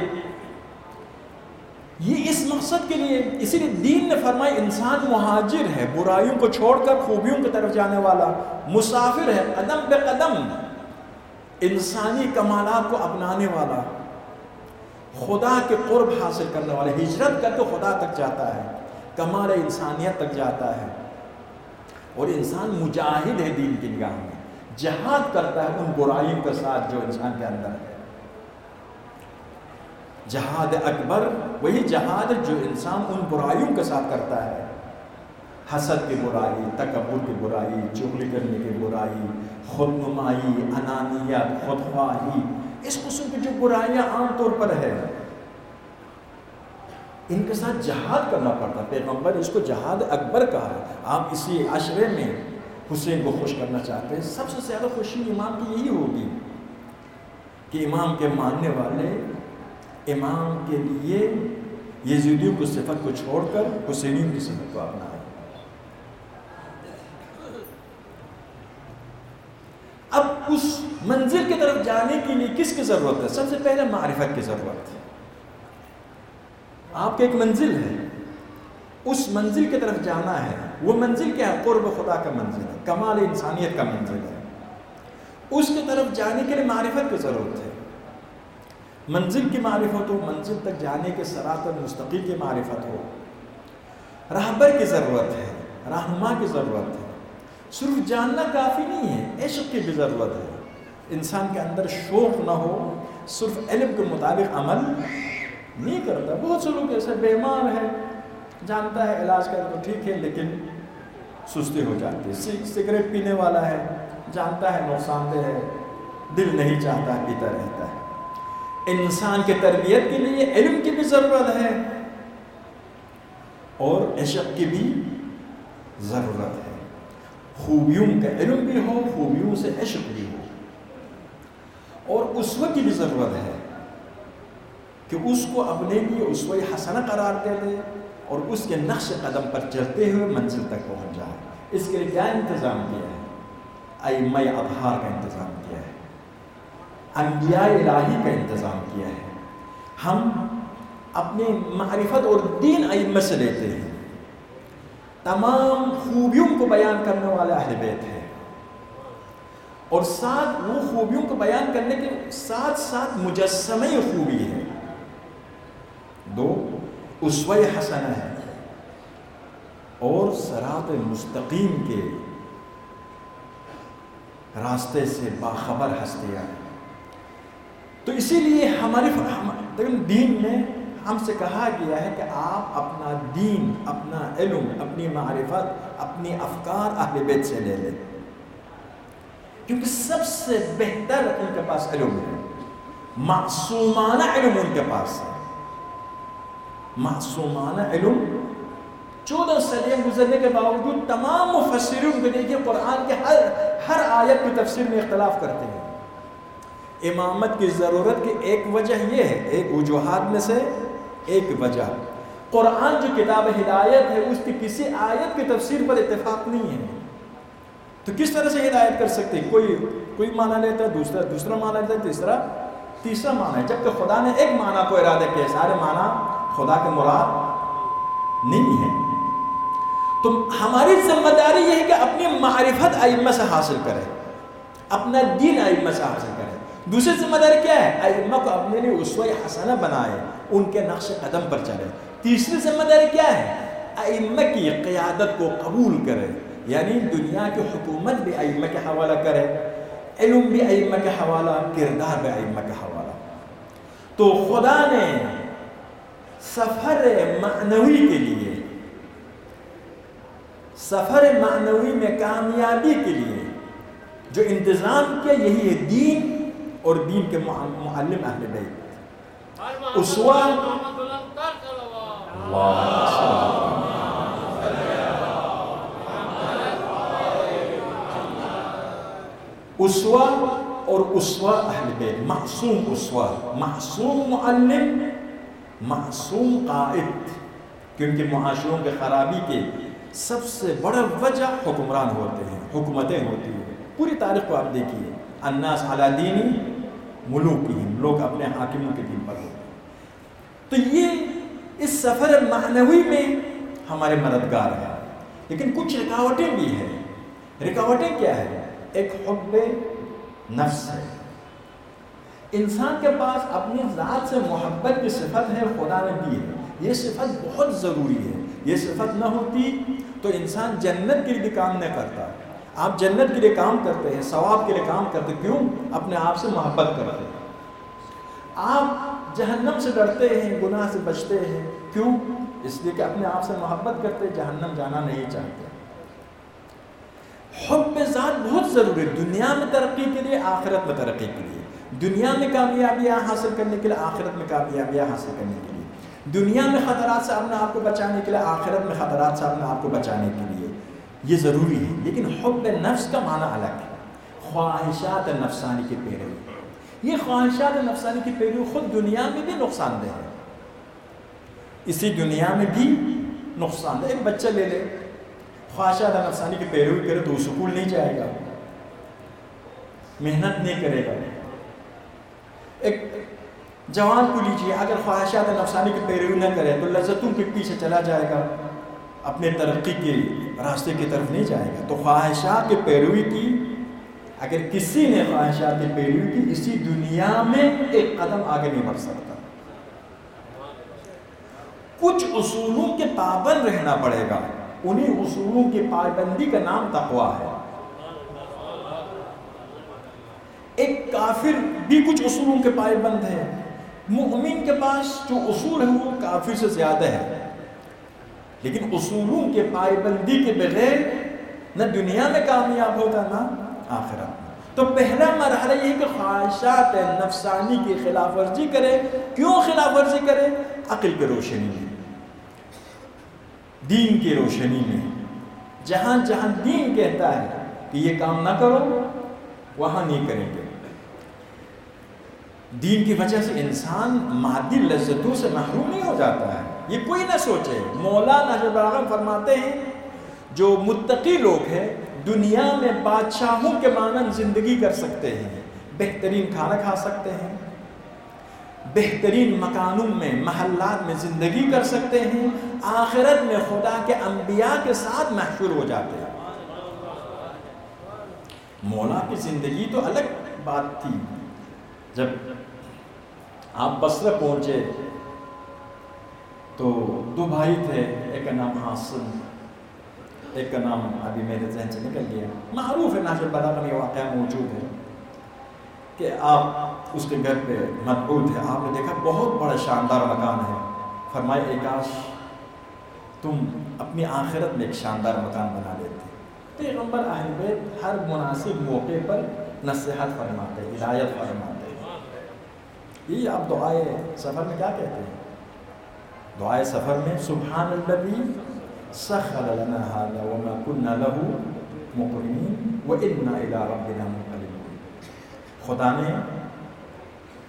یہ اس مقصد کے لیے، اسی لیے دین نے فرمایا انسان مہاجر ہے، برائیوں کو چھوڑ کر خوبیوں کی طرف جانے والا مسافر ہے، قدم بے قدم انسانی کمالات کو اپنانے والا، خدا کے قرب حاصل کرنے والا، ہجرت کر کے خدا تک جاتا ہے، کمال انسانیت تک جاتا ہے۔ اور انسان مجاہد ہے دین کی نگاہ میں، جہاد کرتا ہے ان برائیوں کے ساتھ جو انسان کے اندر ہے۔ جہاد اکبر وہی جہاد جو انسان ان برائیوں کے ساتھ کرتا ہے، حسد کی برائی، تکبر کی برائی، چغلی کرنے کی برائی، خود نمائی، انانیت، خودخواہی، اس قسم کی جو برائیاں عام طور پر ہے، ان کے ساتھ جہاد کرنا پڑتا۔ پیغمبر اس کو جہاد اکبر کہا ہے۔ آپ اسی عشرے میں حسین کو خوش کرنا چاہتے ہیں، سب سے زیادہ خوشی امام کی یہی ہوگی کہ امام کے ماننے والے امام کے لیے یزیدیوں کی صفت کو چھوڑ کر حسینیوں کی صفت کو اپنائیں۔ اب اس منزل کی طرف جانے کے لیے کس کی ضرورت ہے؟ سب سے پہلے معرفت کی ضرورت ہے۔ آپ کی ایک منزل ہے، اس منزل کی طرف جانا ہے۔ وہ منزل کیا ہے؟ قرب خدا کا منزل ہے، کمال انسانیت کا منزل ہے۔ اس کی طرف جانے کے لیے معرفت کی ضرورت ہے۔ منزل کی معرفت ہو، منزل تک جانے کے صراط المستقیم کی معرفت ہو، راہبر کی ضرورت ہے، رہنما کی ضرورت ہے۔ صرف جاننا کافی نہیں ہے، عشق کی بھی ضرورت ہے۔ انسان کے اندر شوق نہ ہو، صرف علم کے مطابق عمل نہیں کرتا۔ بہت سے لوگ ایسے بیمار ہیں، جانتا ہے علاج کر تو ٹھیک ہے، لیکن سستی ہو جاتی ہے۔ سگریٹ پینے والا ہے، جانتا ہے نقصان دہ ہے، دل نہیں چاہتا، پیتا رہتا ہے۔ انسان کی تربیت کے لیے علم کی بھی ضرورت ہے اور عشق کی بھی ضرورت ہے۔ خوبیوں کا علم بھی ہو، خوبیوں سے عشق بھی ہو، اور اسوہ کی بھی ضرورت ہے کہ اس کو اپنے لیے اسوہ حسنہ قرار دے دے اور اس کے نقش قدم پر چلتے ہوئے منزل تک پہنچ جائے۔ اس کے لیے کیا انتظام کیا ہے؟ ائمہ اطہار کا انتظام کیا ہے، انبیاء الہی کا انتظام کیا ہے۔ ہم اپنی معرفت اور دین ائمہ سے لیتے ہیں۔ تمام خوبیوں کو بیان کرنے والے اہل بیت ہیں، اور ساتھ وہ خوبیوں کو بیان کرنے کے ساتھ ساتھ مجسمہ خوبی ہے۔ دو اسوہ حسنہ ہے اور صراط مستقیم کے راستے سے باخبر ہستیاں ہیں۔ تو اسی لیے ہمارے دین میں ہم سے کہا گیا ہے کہ آپ اپنا دین، اپنا علم، اپنی معرفت، اپنی افکار اہل بیت سے لے لیں، کیونکہ سب سے بہتر ان کے پاس علم ہے، معصومانہ علم ان کے پاس ہے۔ معصومانہ علم، چودہ صدیاں گزرنے کے باوجود تمام مفسرین کو دیکھیے قرآن کے ہر ہر آیت کی تفسیر میں اختلاف کرتے ہیں۔ امامت کی ضرورت کی ایک وجہ یہ ہے، ایک وجوہات میں سے ایک وجہ قرآن جو کتاب ہدایت ہے اس کی کسی آیت کی تفسیر پر اتفاق نہیں ہے، تو کس طرح سے ہدایت کر سکتے ہیں؟ کوئی کوئی معنی لیتا ہے، دوسرا دوسرا معنی لیتا ہے، تیسرا تیسرا معنی ہے، جبکہ خدا نے ایک معنی کو ارادہ کیا، سارے معنی خدا کے مراد نہیں ہے۔ تو ہماری ذمہ داری یہ ہے کہ اپنی معرفت ائمہ سے حاصل کرے، اپنا دین ائمہ سے حاصل کرے۔ دوسری ذمہ داری کیا ہے؟ ائمہ کو اپنے لیے اسوہ حسنہ بنائے، ان کے نقش قدم پر چلے۔ تیسری ذمہ داری کیا ہے؟ ائمہ کی قیادت کو قبول کرے، یعنی دنیا کی حکومت بھی ائمہ کے حوالہ کرے، علم بھی ائمہ کے حوالہ، کردار بھی ائمہ کے حوالہ۔ تو خدا نے سفر معنوی کے لیے، سفر معنوی میں کامیابی کے لیے جو انتظام کیا، یہی ہے دین اور دین کے معلم اہل بیت، اسوہ اسوہ اور اسوہ اہل بیت، معصوم اسوہ، معصوم معلم، معصوم قائد، کیونکہ معاشروں کے خرابی کے سب سے بڑا وجہ حکمران ہوتے ہیں، حکومتیں ہوتی ہیں۔ پوری تاریخ کو آپ دیکھیے، الناس علی دین ملوکہم، لوگ اپنے حاکموں کے دین پر ہوتے ہیں۔ تو یہ اس سفر معنوی میں ہمارے مددگار ہیں، لیکن کچھ رکاوٹیں بھی ہیں۔ رکاوٹیں کیا ہے؟ ایک حب نفس ہے، انسان کے پاس اپنی ذات سے محبت کی صفت ہے، خدا نے دی ہے، یہ صفت بہت ضروری ہے۔ یہ صفت نہ ہوتی تو انسان جنت کے لیے بھی کام نہیں کرتا۔ آپ جنت کے لیے کام کرتے ہیں، ثواب کے لیے کام کرتے، کیوں؟ اپنے آپ سے محبت کرتے ہیں۔ آپ جہنم سے ڈرتے ہیں، گناہ سے بچتے ہیں، کیوں؟ اس لیے کہ اپنے آپ سے محبت کرتے، جہنم جانا نہیں چاہتے۔ حب ذات بہت ضروری ہے، دنیا میں ترقی کے لیے، آخرت میں ترقی کے لیے، دنیا میں کامیابیاں حاصل کرنے کے لیے، آخرت میں کامیابیاں حاصل کرنے کے لیے، دنیا میں خطرات سے اپنے آپ کو بچانے کے لیے، آخرت میں خطرات سے اپنے آپ کو بچانے کے لیے یہ ضروری ہے۔ لیکن حب نفس کا معنی الگ ہے، خواہشات نفسانی کی پیروی۔ یہ خواہشات نفسانی کی پیروی خود دنیا میں بھی نقصان دہ ہے، اسی دنیا میں بھی نقصان دہ۔ ایک بچہ لے لے، خواہشات نفسانی کی پیروی کرے تو وہ سکول نہیں جائے گا، محنت نہیں کرے گا۔ ایک جوان کو لیجیے، اگر خواہشات نفسانی کی پیروی نہ کرے تو لذتوں کے پیچھے چلا جائے گا، اپنے ترقی کے راستے کی طرف نہیں جائے گا۔ تو خواہشات کی پیروی کی، اگر کسی نے خواہشات کی پیروی کی، اسی دنیا میں ایک قدم آگے نہیں بڑھ سکتا۔ کچھ اصولوں کے پابند رہنا پڑے گا، انہی اصولوں کی پابندی کا نام تقویٰ ہے۔ ایک کافر بھی کچھ اصولوں کے پابند ہے، مومن کے پاس جو اصول ہے وہ کافر سے زیادہ ہے، لیکن اصولوں کے پابندی کے بغیر نہ دنیا میں کامیاب ہوتا نہ آخرت میں۔ تو پہلا مرحلہ یہ ہے کہ خواہشات نفسانی کی خلاف ورزی کرے۔ کیوں خلاف ورزی کرے؟ عقل کی روشنی میں، دین کی روشنی میں۔ جہاں جہاں دین کہتا ہے کہ یہ کام نہ کرو، وہاں نہیں کریں گے۔ دین کی وجہ سے انسان مادی لذتوں سے محروم نہیں ہو جاتا ہے، یہ کوئی نہ سوچے۔ مولانا نجف العالم فرماتے ہیں جو متقی لوگ ہیں دنیا میں بادشاہوں کے مانند زندگی کر سکتے ہیں، بہترین کھانا کھا سکتے ہیں، بہترین مکانوں میں، محلات میں زندگی کر سکتے ہیں، آخرت میں خدا کے انبیاء کے ساتھ محشور ہو جاتے ہیں۔ مولا کی زندگی تو الگ بات تھی۔ جب آپ بصرہ پہنچے تو دو بھائی تھے، ایک کا نام حاصل، ایک کا نام ابھی میرے ذہن سے نکل گیا، معروف ہے، نہج البلاغہ میں یہ واقعہ موجود ہے کہ آپ اس کے گھر پہ مدعو تھے، آپ نے دیکھا بہت بڑا شاندار مکان ہے، فرمائے اے کاش تم اپنی آخرت میں ایک شاندار مکان بنا لیتے۔ پیغمبر اہل بیت ہر مناسب موقع پر نصیحت فرماتے، ہدایت فرماتے۔ یہ آپ دعائے سفر میں کیا کہتے ہیں؟ دعائے سفر میں سبحان الذی سخر لنا ھذا وما كنا له مقرنین وانا الى ربنا منقلبون۔ خدا نے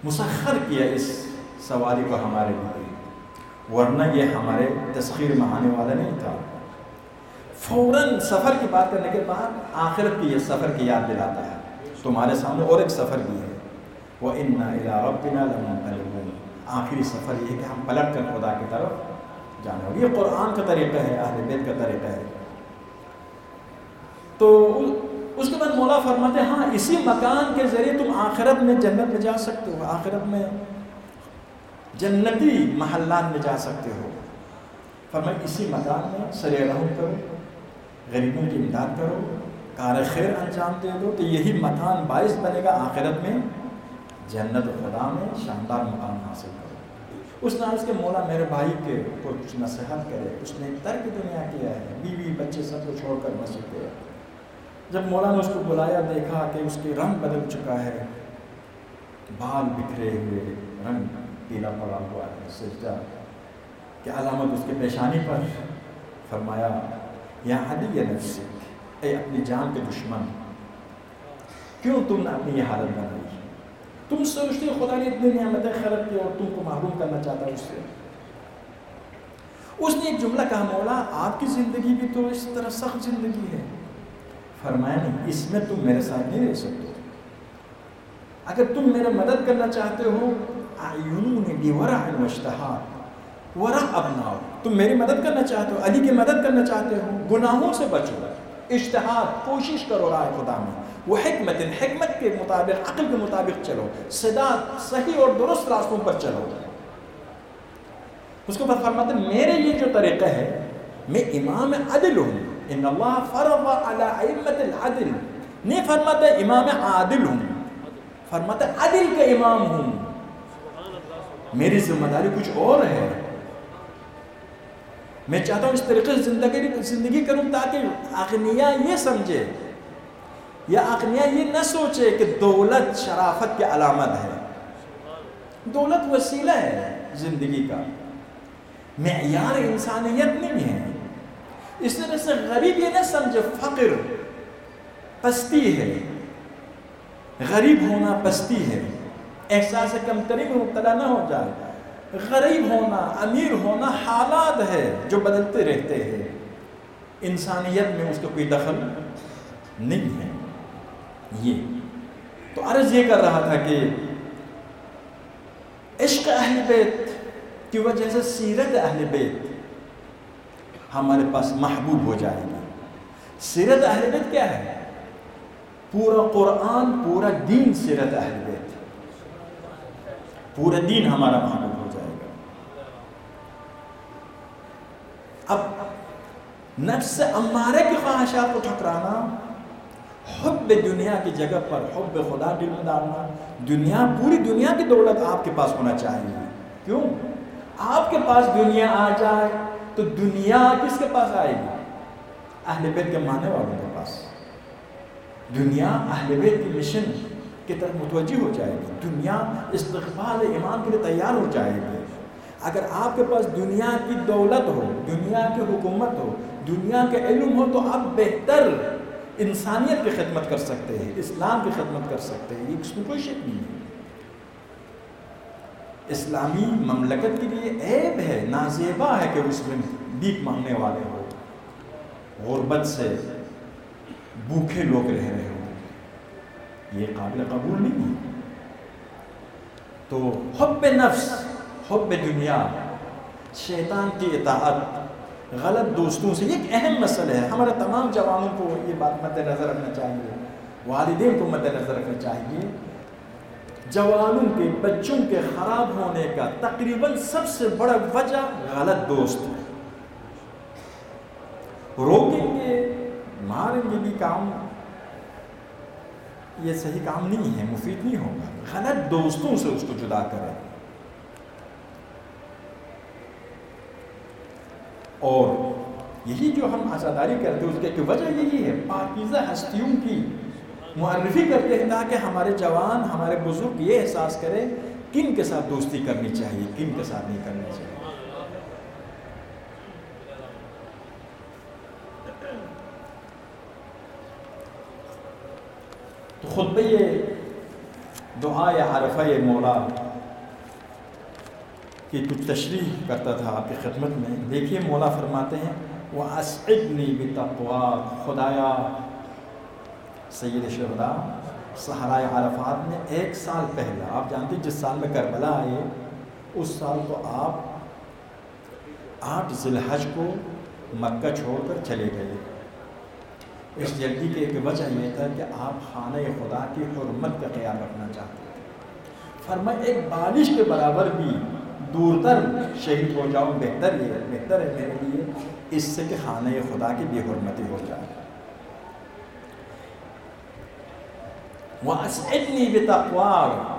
مسخر کیا اس سواری کو ہمارے لیے، ورنہ یہ ہمارے تسخیر میں آنے والا نہیں تھا۔ فوراً سفر کی بات کرنے کے بعد آخرت کی یہ سفر کی یاد دلاتا ہے، تمہارے سامنے اور ایک سفر بھی ہے، وَإِنَّا إِلَىٰ رَبِّنَا لَمُنْقَلِبُونَ۔ آخری سفر یہ ہے کہ ہم پلٹ کر خدا کی طرف جانے ہوگی۔ یہ قرآن کا طریقہ ہے، اہل بیت کا طریقہ ہے۔ تو اس کے بعد مولا فرماتے ہیں ہاں اسی مکان کے ذریعے تم آخرت میں جنت میں جا سکتے ہو، آخرت میں جنتی محلات میں جا سکتے ہو۔ فرمایا اسی مکان میں سر رحم کرو، غریبوں کی امداد کرو، کار خیر انجام دے دو، تو یہی مکان باعث بنے گا آخرت میں جنت خدا میں شاندار مقام حاصل کرو۔ اس نے اس کے مولا میرے بھائی کے اوپر کچھ نصیحت کرے، اس نے ترک دنیا کیا ہے، بیوی بچے سب کو چھوڑ کر مسجد گیا۔ جب مولا نے اس کو بلایا، دیکھا کہ اس کے رنگ بدل چکا ہے، بال بکھرے ہوئے، رنگ پیلا پڑا ہوا ہے، سجدہ کی علامت اس کے پیشانی پر۔ فرمایا یا عدی نفسک، اے اپنی جان کے دشمن، کیوں تم نے اپنی یہ حالت بنائی؟ تم سوچتے خدا نے اتنی نعمتیں خلق کی اور تم کو محروم کرنا چاہتا ہے اس سے۔ اس نے ایک جملہ کہا، مولا آپ کی زندگی بھی تو اس طرح سخت زندگی ہے۔ فرمایا نہیں، اس میں تم میرے ساتھ نہیں رہ سکتے، اگر تم میرا مدد کرنا چاہتے ہو، اعینون بورع واشتہاء، ورع ابناؤ، تم میری مدد کرنا چاہتے ہو، علی کی مدد کرنا چاہتے ہو، گناہوں سے بچو، اجتہاد کوشش کرو راہ خدا میں، وہ حکمت حکمت کے مطابق، عقل کے مطابق چلو، صداقت صحیح اور درست راستوں پر چلو۔ اس کو بعد فرماتے ہیں میرے یہ جو طریقہ ہے، میں امام عدل ہوں، ان اللہ فرض علی ائمۃ العدل، نہیں فرماتا امام عادل ہوں، فرماتا عدل کا امام ہوں، میری ذمہ داری کچھ اور ہے۔ میں چاہتا ہوں اس طریقے سے زندگی زندگی کروں تاکہ اغنیاء یہ سمجھے یا اغنیاء یہ نہ سوچے کہ دولت شرافت کی علامت ہے۔ دولت وسیلہ ہے زندگی کا، معیار انسانیت نہیں ہے۔ اس طرح سے غریب یہ نہ سمجھے فقر پستی ہے، غریب ہونا پستی ہے، احساس کمتری میں مبتلا نہ ہو جائے۔ غریب ہونا، امیر ہونا حالات ہے جو بدلتے رہتے ہیں، انسانیت میں اس کا کوئی دخل نہیں ہے۔ یہ تو عرض یہ کر رہا تھا کہ عشق اہل بیت کی وجہ سے سیرت اہل بیت ہمارے پاس محبوب ہو جائے گی۔ سیرت اہل بیت کیا ہے؟ پورا قرآن، پورا دین سیرت اہل بیت، پورا دین ہمارا محبوب ہو جائے گا۔ اب نفس امارے کی خواہشات کو ٹھکرانا، حب دنیا کی جگہ پر حب خدا دل میں ڈالنا، دنیا، پوری دنیا کی دولت آپ کے پاس ہونا چاہیے۔ کیوں؟ آپ کے پاس دنیا آ جائے تو دنیا کس کے پاس آئے گی؟ اہل بیت کے ماننے والوں کے پاس۔ دنیا اہل بیت کی مشن کی طرف متوجہ ہو جائے گی، دنیا استقبال ایمان کے لیے تیار ہو جائے گی۔ اگر آپ کے پاس دنیا کی دولت ہو، دنیا کی حکومت ہو، دنیا کے علم ہو، تو آپ بہتر انسانیت کی خدمت کر سکتے ہیں، اسلام کی خدمت کر سکتے ہیں، اس میں کوئی شک نہیں ہے۔ اسلامی مملکت کے لیے عیب ہے، نازیبا ہے کہ اس میں بھیک مانگنے والے ہو، غربت سے بھوکے لوگ رہ رہے ہو، یہ قابل قبول نہیں ہے۔ تو حب نفس، حب دنیا، شیطان کی اطاعت، غلط دوستوں سے، یہ ایک اہم مسئلہ ہے۔ ہمارے تمام جوانوں کو یہ بات مد نظر رکھنا چاہیے، والدین کو مد نظر رکھنا چاہیے۔ جوانوں کے، بچوں کے خراب ہونے کا تقریباً سب سے بڑا وجہ غلط دوست ہے۔ روکیں گے، ماریں گے بھی کام، یہ صحیح کام نہیں ہے، مفید نہیں ہوگا۔ غلط دوستوں سے اس کو جدا کریں۔ اور یہی جو ہم عزاداری کرتے ہیں اس کی وجہ یہی ہے، پاکیزہ ہستیوں کی معرفی کرتے ہیں تاکہ ہمارے جوان، ہمارے بزرگ یہ احساس کریں کن کے ساتھ دوستی کرنی چاہیے، کن کے ساتھ نہیں کرنی چاہیے۔ تو خطبہ دعائے عرفہ مولا کی کچھ تشریح کرتا تھا آپ کی خدمت میں. دیکھیے مولا فرماتے ہیں وَأَسْعِدْنِي بِتَقْوَاكَ. خدایا سید شہداء صحرائے عرفات میں ایک سال پہلے، آپ جانتے جس سال میں کربلا آئے اس سال تو آپ آٹھ ذی الحج کو مکہ چھوڑ کر چلے گئے. اس جلدی کی ایک وجہ یہ تھا کہ آپ خانہ خدا کی حرمت کا خیال رکھنا چاہتے تھے. فرمایا ایک بارش کے برابر بھی دور تر شہید ہو جاؤ بہتر یہ بہتر ہے میرے لیے اس سے کہ خانہ خدا کی بے حرمتی ہو جائے. وَأَسْعِدْنِي بِتَقْوَاكَ.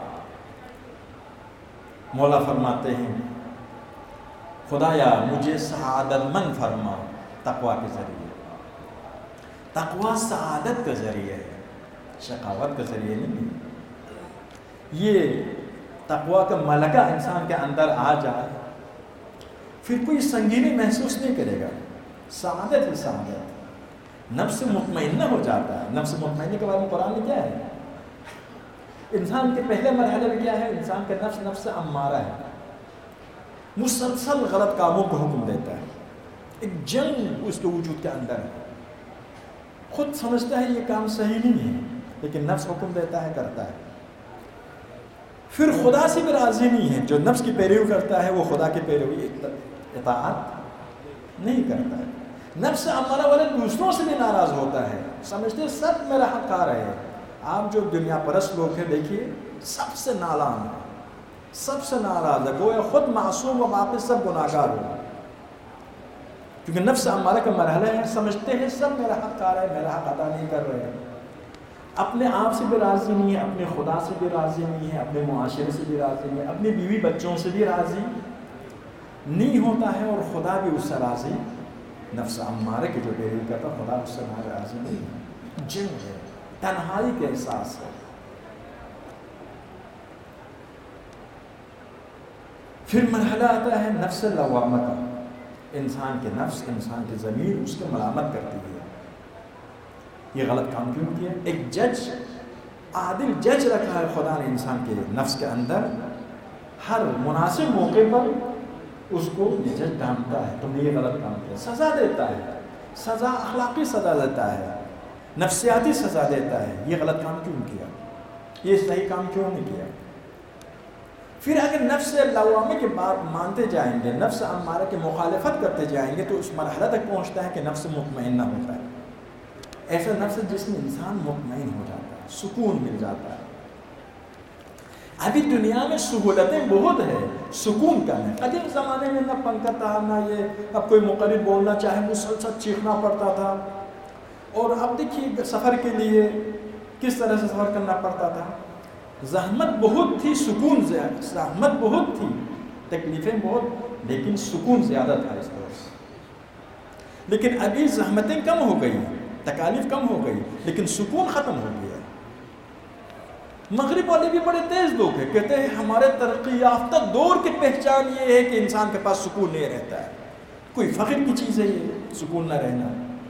مولا فرماتے ہیں خدایا مجھے سعادت مند فرما تقویٰ کے ذریعے. تقویٰ سعادت کا ذریعہ ہے، شقاوت کا ذریعہ نہیں ہے. یہ تقویٰ کا ملکہ انسان کے اندر آ جائے پھر کوئی سنگینی محسوس نہیں کرے گا. سعادت ہی سعادت، نفس مطمئنہ ہو جاتا ہے. نفس مطمئنہ کے بارے میں قرآن میں کیا ہے؟ انسان کے پہلے مرحلے میں کیا ہے؟ انسان کا نفس نفس امارہ ہے، مسلسل غلط کاموں کو حکم دیتا ہے. ایک جنگ اس کے وجود کے اندر ہے. خود سمجھتا ہے یہ کام صحیح نہیں ہے لیکن نفس حکم دیتا ہے کرتا ہے. پھر خدا سے بھی راضی نہیں ہے. جو نفس کی پیروی کرتا ہے وہ خدا کی پیروی اطاعت نہیں کرتا ہے. نفس امارہ والے دوسروں سے بھی ناراض ہوتا ہے، سمجھتے سب میرا حق آ رہے ہیں. آپ جو دنیا پرست لوگ ہیں دیکھیے سب سے نالان ہے، سب سے ناراض ہے، گویا خود معصوم و باقی سب گناہگار ہو. کیونکہ نفس امارہ کا مرحلہ ہے، سمجھتے ہیں سب میرا حق آ رہا ہے، میرا حق ادا نہیں کر رہے ہیں. اپنے آپ سے بھی راضی نہیں ہے، اپنے خدا سے بھی راضی نہیں ہے، اپنے معاشرے سے بھی راضی نہیں ہے، اپنی بیوی بچوں سے بھی راضی نہیں ہوتا ہے، اور خدا بھی اس سے راضی. نفس امارہ کی جو پیروی کرتا خدا اس سے راضی نہیں ہے. جنگ ہے، تنہائی کے احساس ہے. پھر مرحلہ آتا ہے نفس لوامہ کا. انسان کے نفس، انسان کی ضمیر اس کو ملامت کرتی ہے، یہ غلط کام کیوں کیا. ایک جج، عادل جج رکھا ہے خدا نے انسان کے نفس کے اندر. ہر مناسب موقع پر اس کو یہ جج ڈانٹتا ہے تم نے یہ غلط کام کیا، سزا دیتا ہے. سزا اخلاقی سزا دیتا ہے، نفسیاتی سزا دیتا ہے. یہ غلط کام کیوں کیا، یہ صحیح کام کیوں نہیں کیا. پھر اگر نفس لوامہ کی بات مانتے جائیں گے، نفس امارہ کی مخالفت کرتے جائیں گے تو اس مرحلہ تک پہنچتا ہے کہ نفس مطمئنہ ہوتا ہے. ایسا نفس جس میں انسان مطمئن ہو جاتا ہے، سکون مل جاتا ہے. ابھی دنیا میں سہولتیں بہت ہیں، سکون کم ہے. قدیم زمانے میں نہ پنکھا تھا نہ یہ، اب کوئی مقرر بولنا چاہے مسلسل چیخنا پڑتا تھا. اور اب دیکھیے سفر کے لیے کس طرح سے سفر کرنا پڑتا تھا. زحمت بہت تھی، سکون زیادہ. زحمت بہت تھی، تکلیفیں بہت، لیکن سکون زیادہ تھا اس طرح سے. لیکن ابھی زحمتیں کم ہو گئی، تکالیف کم ہو گئی، لیکن سکون ختم ہو گیا. مغرب والے بھی بڑے تیز لوگ ہیں، کہتے ہیں ہمارے ترقی یافتہ دور کی پہچان یہ ہے کہ انسان کے پاس سکون نہیں رہتا ہے. کوئی فخر کی چیز ہے یہ سکون نہ رہنا.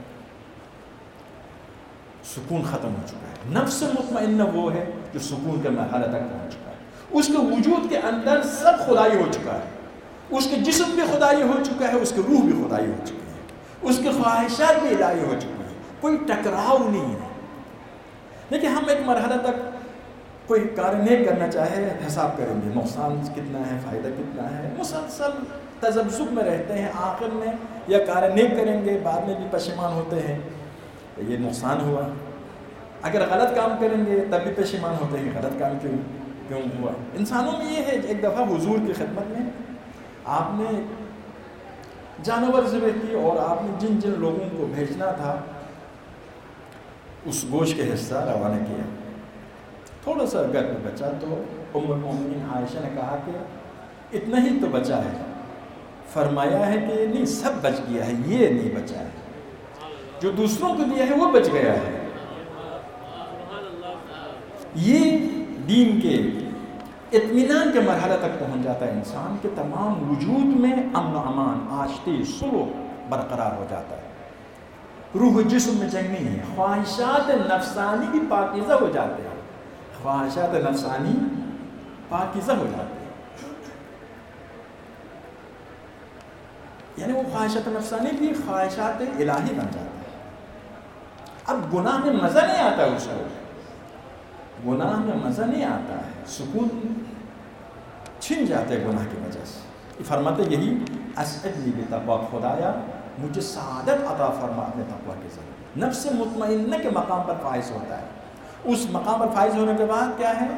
سکون ختم ہو چکا ہے. نفس مطمئنہ وہ ہے جو سکون کے مرحلے تک پہنچ چکا ہے. اس کے وجود کے اندر سب خدائی ہو چکا ہے. اس کے جسم بھی خدائی ہو چکا ہے، اس کے روح بھی خدائی ہو چکی ہے، اس کے خواہشات بھی الہی ہو چکی ہے. کوئی ٹکراؤ نہیں ہے. لیکن ہم ایک مرحلہ تک کوئی کار نہیں کرنا چاہے حساب کریں گے، نقصان کتنا ہے، فائدہ کتنا ہے، مسلسل تذبذب میں رہتے ہیں. آخر میں یا کار نہیں کریں گے بعد میں بھی پشیمان ہوتے ہیں، یہ نقصان ہوا. اگر غلط کام کریں گے تب بھی پشیمان ہوتے ہیں، غلط کام کیوں کیوں ہوا. انسانوں میں یہ ہے. ایک دفعہ حضور کی خدمت میں آپ نے جانور ذبح کی اور آپ نے جن جن لوگوں کو بھیجنا تھا اس گوشت کے حصہ روانہ کیا. تھوڑا سا گھر میں بچا تو ام المؤمنین عائشہ نے کہا کہ اتنا ہی تو بچا ہے. فرمایا ہے کہ نہیں سب بچ گیا ہے، یہ نہیں بچا ہے. جو دوسروں کو دیا ہے وہ بچ گیا ہے. یہ دین کے اطمینان کے مرحلہ تک پہنچ جاتا ہے انسان کے تمام وجود میں امن و امان، آشتی، سلو برقرار ہو جاتا ہے. روح جسم میں جنگ نہیں ہے. خواہشات نفسانی بھی پاکیزہ ہو جاتے ہیں. خواہشات نفسانی پاکیزہ ہو جاتے ہیں. یعنی وہ خواہشات نفسانی بھی خواہشات الہی بن جاتے ہیں. اب گناہ میں مزہ نہیں آتا اس کو, گناہ میں مزہ نہیں آتا ہے, سکون چھن جاتے گناہ کی وجہ سے. فرماتے یہی اسعدنی بتقوا, خدایا مجھے سعادت عطا فرما اپنے تقوی کے ذریعے. نفس مطمئنہ کے مقام پر فائز ہوتا ہے. اس مقام پر فائز ہونے کے بعد کیا ہے؟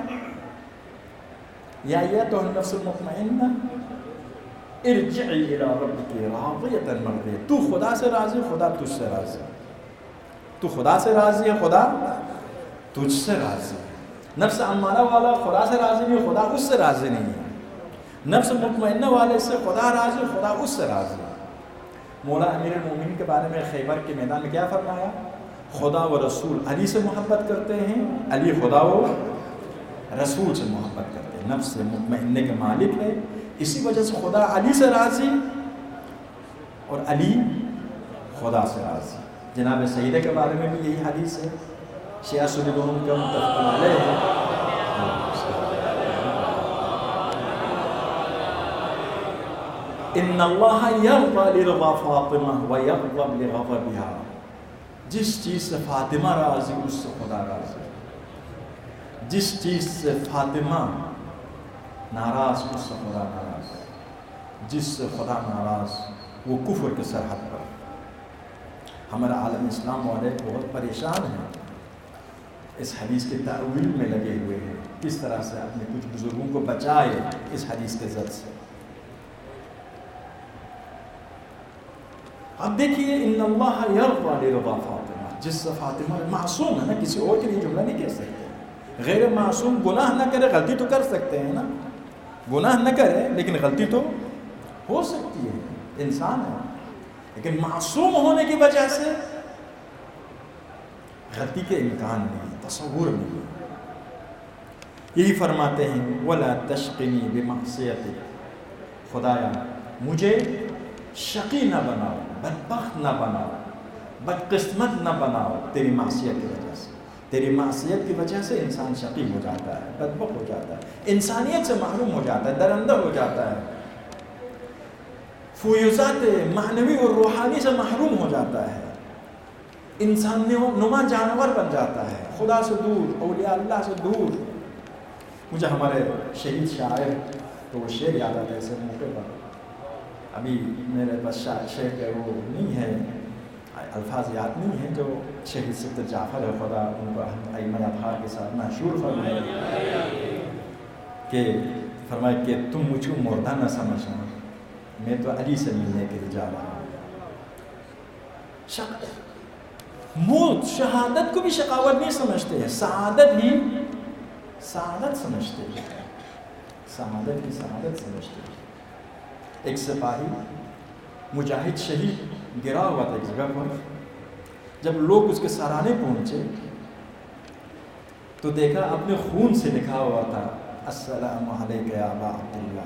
یا ایتھا النفس المطمئنہ ارجعی الی ربک راضیۃ مرضیہ. تو خدا سے راضی, خدا تجھ سے راضی. تو خدا سے راضی ہے, خدا تجھ سے راضی ہے. نفس امارہ والا خدا سے راضی نہیں, خدا اس سے راضی نہیں ہے. نفس مطمئنہ والے سے خدا راضی, خدا اس سے راضی. مولا امیر المومنین کے بارے میں خیبر کے میدان میں کیا فرمایا؟ خدا و رسول علی سے محبت کرتے ہیں, علی خدا و رسول سے محبت کرتے ہیں. نفس مطمئنہ کے مالک ہے, اسی وجہ سے خدا علی سے راضی اور علی خدا سے راضی. جناب سیدہ کے بارے میں بھی یہی حدیث ہے, شیعہ سنی دونوں کا متفق علیہ ہے. ان اللہ یرضی لرضا فاطمہ ویغضب لغضبہا. جس چیز سے فاطمہ راضی اس سے خدا راضی, جس چیز سے فاطمہ ناراض اس سے خدا ناراض, جس سے خدا ناراض وہ کفر کے سرحد پر. ہمارا عالم اسلام والے بہت پریشان ہیں, اس حدیث کے تأویل میں لگے ہوئے ہیں, کس طرح سے اپنے کچھ بزرگوں کو بچائے اس حدیث کے زد سے. اب دیکھیے ان اللہ یرضی لرضا فاطمہ, جس سے فاطمہ معصوم ہے نا, کسی اور کے لیے جملہ نہیں کہہ سکتے. غیر معصوم گناہ نہ کرے, غلطی تو کر سکتے ہیں نا, گناہ نہ کرے لیکن غلطی تو ہو سکتی ہے, انسان ہے. لیکن معصوم ہونے کی وجہ سے غلطی کے امکان نہیں, تصور نہیں. یہی فرماتے ہیں وَلَا تَشْقِنِي بِمَعْصِيَتِكَ, خدایا مجھے شقی نہ بناؤ, بدبخت نہ بناؤ, بدقسمت نہ بناؤ تیری معصیت کی وجہ سے. تیری معصیت کی وجہ سے انسان شقی ہو جاتا ہے, بدبخت ہو جاتا ہے, انسانیت سے محروم ہو جاتا ہے, درندہ ہو جاتا ہے, فیوزات معنوی اور روحانی سے محروم ہو جاتا ہے, انسان نما جانور بن جاتا ہے, خدا سے دور, اولیاء اللہ سے دور. مجھے ہمارے شہید شاعر تو وہ شعر یاد آتا ہے ایسے موقع پر. ابھی میرے پاس شعر کا وہ نہیں ہے, الفاظ یاد نہیں ہیں, جو شہید سید جعفر ہے, خدا ان کو ایمن ابھار کے ساتھ مشہور فرمائے کہ فرمائے کہ تم مجھ کو مردہ نہ سمجھنا, میں تو علی سے ملنے کے لیے جا رہا ہوں. شک موت شہادت کو بھی شقاوت نہیں سمجھتے ہیں, سعادت ہی سعادت سمجھتے ہیں, سعادت ہی سعادت سمجھتے ہیں. ایک سپاہی مجاہد شہید گرا ہوا تھا ایک جگہ پر. جب لوگ اس کے سرانے پہنچے تو دیکھا اپنے خون سے لکھا ہوا تھا السلام علیک یا ابا عبداللہ,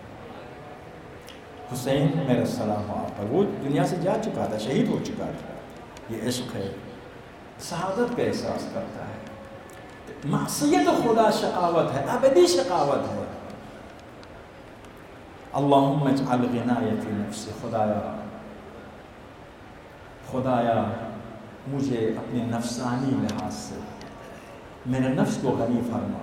حسین میرا سلام آپ پر. وہ دنیا سے جا چکا تھا, شہید ہو چکا تھا. یہ عشق ہے, سعادت کا احساس کرتا ہے. معصیت خدا شقاوت ہے, ابدی شقاوت ہے. اللہم اجعل غنائی فی نفسی, خدایا خدایا مجھے اپنے نفسانی لحاظ سے میرے نفس کو غنی فرما.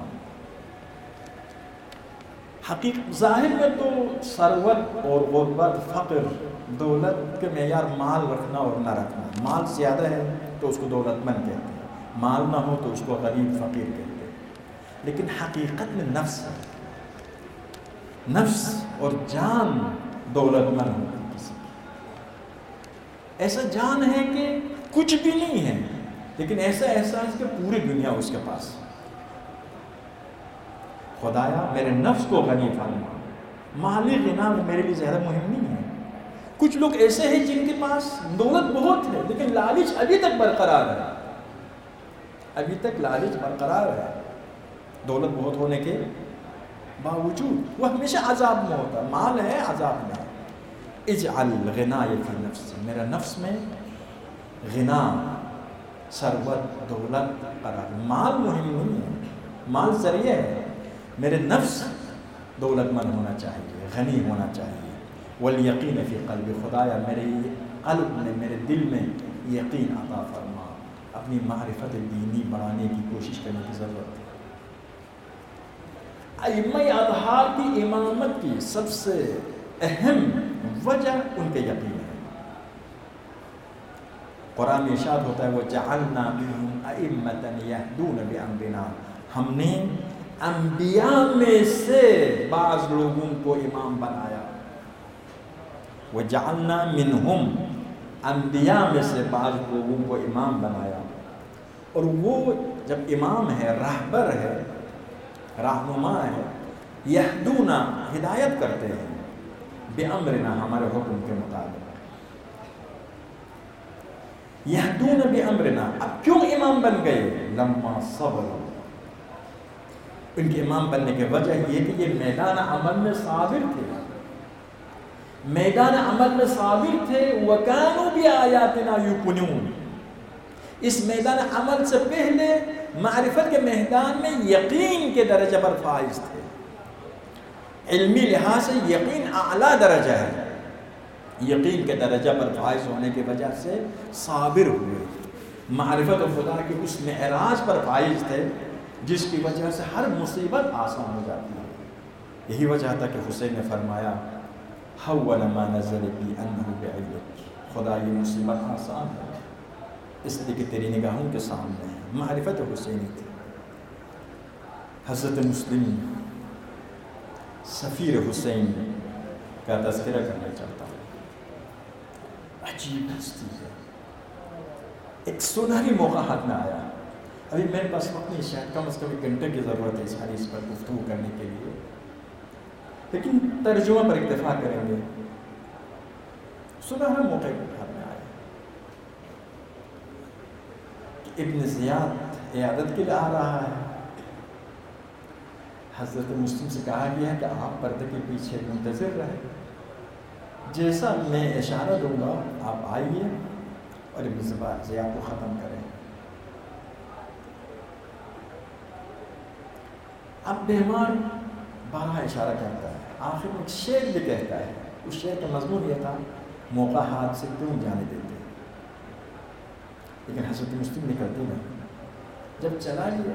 حقیقت ظاہر میں تو ثروت اور غربت, فقر, دولت کے معیار مال رکھنا اور نہ رکھنا. مال زیادہ ہے تو اس کو دولت مند کہتے ہیں, مال نہ ہو تو اس کو غریب فقیر کہتے ہیں. لیکن حقیقت میں نفس ہے, نفس اور جان دولت مند ہوتی کسی کی. ایسا جان ہے کہ کچھ بھی نہیں ہے, لیکن ایسا احساس کہ پوری دنیا اس کے پاس. خدایا میرے نفس کو غنی فرما. مالی غنا میرے لیے زیادہ مہم نہیں ہے. کچھ لوگ ایسے ہیں جن کے پاس دولت بہت ہے لیکن لالچ ابھی تک برقرار ہے, ابھی تک لالچ برقرار ہے دولت بہت ہونے کے باوجود. وہ ہمیشہ عذاب میں ہوتا ہے, مال ہے عذاب میں. اجعل غنائی فی نفس, میرا نفس میں غنا, ثروت, دولت قرار. مال مہم نہیں ہے, مال ذریعہ ہے، میرے نفس دولت مند ہونا چاہیے، غنی ہونا چاہیے. والیقین فی قلبی، خدایا میرے قلب میں، میرے دل میں یقین عطا فرما. اپنی معرفت دینی بڑھانے کی کوشش کرنے کی ضرورت ہے. ائمہ اطہار کی امامت کی سب سے اہم وجہ ان کے یقین ہے. قرآن میں ارشاد ہوتا ہے وَجَعَلْنَا مِنْهُمْ أَئِمَّةً يَهْدُونَ بِأَمْرِنَا، ہم نے انبیاء میں سے بعض لوگوں کو امام بنایا. وَجَعَلْنَا مِنْهُمْ، انبیاء میں سے بعض لوگوں کو امام بنایا. اور وہ جب امام ہے، رہبر ہے، رہنما ہے، یہدون ہدایت کرتے ہیں، بِأَمْرِنَا ہمارے حکم کے مطابق. یہدون بِأَمْرِنَا، اب کیوں امام بن گئے؟ لما صبر، ان کے امام بننے کی وجہ یہ کہ یہ میدان عمل میں صابر تھے، میدان عمل میں صابر تھے. وَكَانُوا بِآيَاتِنَا يُوقِنُونَ، اس میدان عمل سے پہلے معرفت کے میدان میں یقین کے درجہ پر فائز تھے. علمی لحاظ سے یقین اعلیٰ درجہ ہے، یقین کے درجہ پر فائز ہونے کی وجہ سے صابر ہوئے. معرفت خدا کے اس معراج پر فائز تھے جس کی وجہ سے ہر مصیبت آسان ہو جاتی ہے. یہی وجہ تھا کہ حسین نے فرمایا حول ما نزل بی انہ بعلمک، خدا یہ مصیبت آسان ہے اس لیے کہ تیری نگاہوں کے سامنے ہے. معرفت حسینی تھی. حضرت مسلم سفیر حسین کا تذکرہ کرنا چاہتا ہوں. عجیب ہستی ہے. ایک سنہری موقع ہاتھ میں آیا. ابھی میرے پاس وقت نہیں، شاید کم از کم ایک گھنٹے کی ضرورت ہے اس حدیث پر گفتگو کرنے کے لیے، لیکن ترجمہ پر اکتفا کریں گے. سنہرا موقع ہاتھ میں آیا کہ ابن زیاد عیادت کے لیے آ رہا ہے. حضرت مسلم سے کہا گیا ہے کہ آپ پردے کے پیچھے منتظر رہیں، جیسا میں اشارہ دوں گا آپ آئیے اور ابن زیاد کو ختم کریں. اب بیمار بارہ اشارہ کرتا ہے، آخر میں ایک شعر بھی کہتا ہے. اس شعر کا مضمون یہ تھا موقع ہاتھ سے کیوں جانے دیتے. لیکن حضرت مسلم نکلتی نا، جب چلا گیا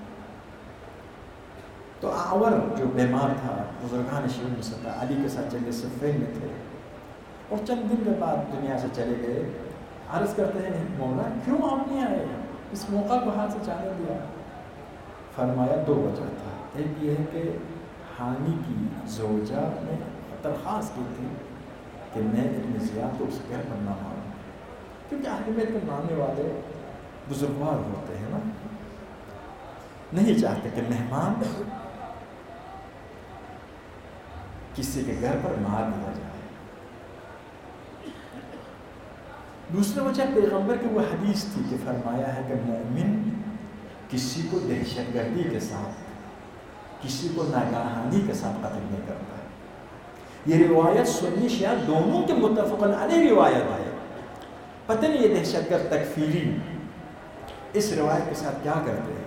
تو آور جو بیمار تھا بزرگان شیعہ میں سے تھا، علی کے ساتھ جنگ صفین میں تھے اور چند دن کے بعد دنیا سے چلے گئے. عرض کرتے ہیں مولا کیوں آپ نہیں آئے، اس موقع کو ہاتھ سے جانے دیا؟ فرمایا دو وجہ تھا. ایک یہ ہے کہ حانی کی زوجہ نے درخواست کی تھی کہ میں ابن زیاد کو اس گھر پر نہ مانوں، کیونکہ اہل بیت کے ماننے والے بزرگوار ہوتے ہیں نا، نہیں چاہتے کہ مہمان کسی کے گھر پر مار دیا جائے. دوسری وجہ پیغمبر کی وہ حدیث تھی کہ فرمایا ہے کہ مومن کسی کو دہشت گردی کے ساتھ، کسی کو ناگہانی کے ساتھ قتل نہیں کرتا. یہ روایت سنی شیعہ دونوں کے متفقن علیہ روایت ہے. پتہ نہیں یہ دہشت گرد تکفیری اس روایت کے ساتھ کیا کرتے ہیں.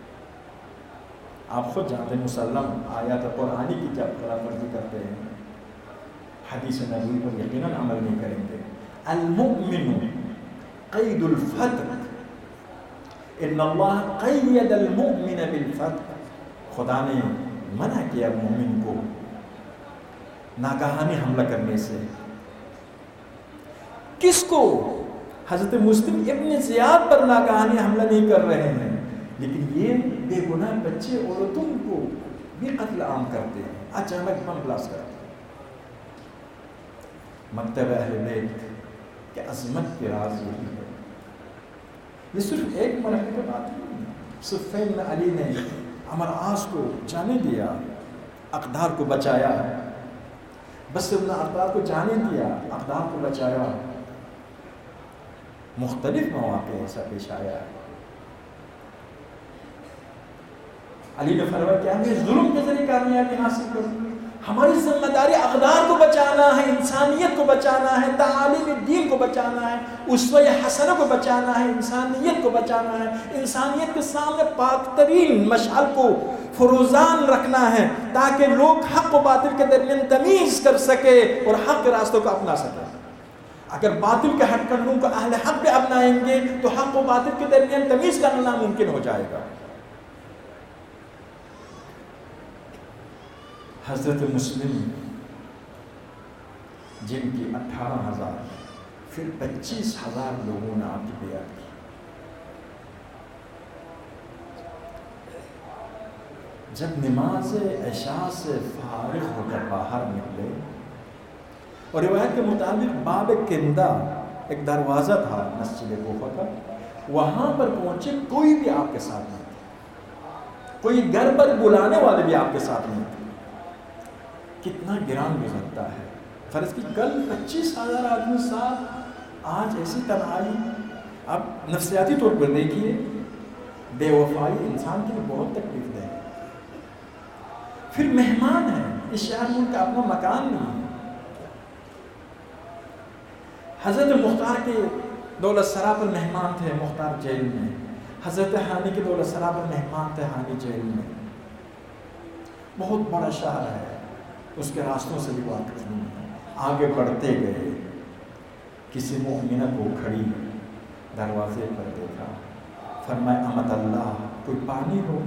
آپ خود جانتے ہیں مسلم آیات قرآنی کی جب خلاف ورزی کرتے ہیں، حدیث نبوی پر یقیناً عمل نہیں کریں گے. المؤمن قید الفتح، ان اللہ قید المؤمن بالفتح. خدا نے منع کیا مومن کو ناگہانی حملہ کرنے سے. کس کو؟ حضرت مسلم ابن زیاد پر ناگہانی حملہ نہیں کر رہے ہیں، لیکن یہ بے گناہ بچے عورتوں کو بھی قتل عام کرتے ہیں، اچانک بم بلاس کرتے ہیں. مکتب اہل بیت کہ عظمت کے راز یہی ہے. یہ صرف ایک مرحلے کی بات نہیں. صفین میں علی نے عمر عاص کو جانے دیا، اقدار کو بچایا. بصر بن عطار کو جانے دیا، اقدار کو بچایا. مختلف مواقع ایسا پیش آیا ہے. علی نے فرمایا کہ ہمیں ظلم کے ذریعے کامیابی حاصل کروں، ہماری ذمہ داری اقدار کو بچانا بچانا ہے، انسانیت کو بچانا ہے، تعالیم دین کو بچانا ہے، اسوہ حسنہ کو بچانا ہے، انسانیت کو بچانا ہے، انسانیت کے سامنے پاک ترین مشعل کو فروزان رکھنا ہے تاکہ لوگ حق و باطل کے درمیان تمیز کر سکے اور حق کے راستوں کو اپنا سکے۔ اگر باطل کے ہٹ کرنوں کو اہل حق پہ اپنائیں گے تو حق و باطل کے درمیان تمیز کرنا ناممکن ہو جائے گا۔ حضرت مسلم جن کی اٹھارہ ہزار پھر پچیس ہزار لوگوں نے آپ کی بیعت کی، جب نماز عشاء سے فارغ ہو کر باہر نکلے، اور روایت کے مطابق باب کندہ ایک دروازہ تھا مسجد کوفہ کا، وہاں پر پہنچے، کوئی بھی آپ کے ساتھ نہیں تھا، کوئی گھر پر بلانے والے بھی آپ کے ساتھ نہیں تھے۔ کتنا گران گزرتا ہے۔ فرض کی کل پچیس ہزار آدمی ساتھ، آج ایسی تنہائی۔ اب نفسیاتی طور پر دیکھیے، بے وفائی انسان کے لیے بہت تکلیف دہ ہے۔ پھر مہمان ہے، اس شہر میں ان کا اپنا مکان نہیں ہے۔ حضرت مختار کے دولت سرا پر مہمان تھے، مختار جیل میں۔ حضرت حانی کے دولت سرا پر مہمان تھے، حانی جیل میں۔ بہت بڑا شہر ہے، اس کے راستوں سے بھی واقف نہیں ہے۔ آگے بڑھتے گئے، کسی مومنہ کو کھڑی دروازے پر دیکھا، فرمایا امت اللہ کوئی پانی ہو؟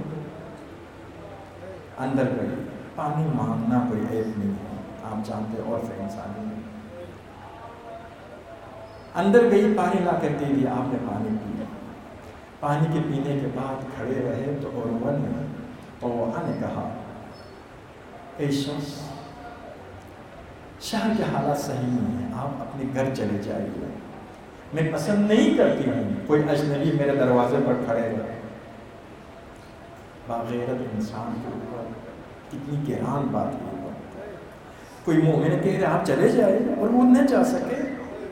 اندر گئی، پانی مانگنا کوئی عیب نہیں ہے، آپ جانتے اور سے انسانی نہیں۔ اندر گئی، پانی لا کر دے دیا، آپ نے پانی پیا۔ پانی کے پینے کے بعد کھڑے رہے تو عروہ نے طوعا نے کہا، اے شخص، شہر کے حالات صحیح نہیں ہیں، آپ اپنے گھر چلے جائیے، میں پسند نہیں کرتی ہوں کوئی اجنبی میرے دروازے پر کھڑے رہے۔ باغیرت انسان کے اوپر کتنی گران بات ہے۔ کوئی مومن کہہ رہے آپ چلے جائیں اور وہ نہ جا سکے۔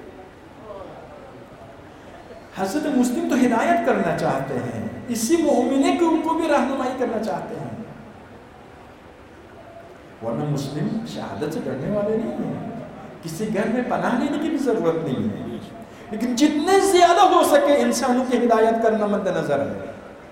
حضرت مسلم تو ہدایت کرنا چاہتے ہیں، اسی مومنے کو ان کو بھی رہنمائی کرنا چاہتے ہیں، ورنہ مسلم شہادت سے ڈرنے والے نہیں ہیں، کسی گھر میں پناہ لینے کی بھی ضرورت نہیں ہے، لیکن جتنے زیادہ ہو سکے انسانوں کی ہدایت کرنا مد نظر ہے۔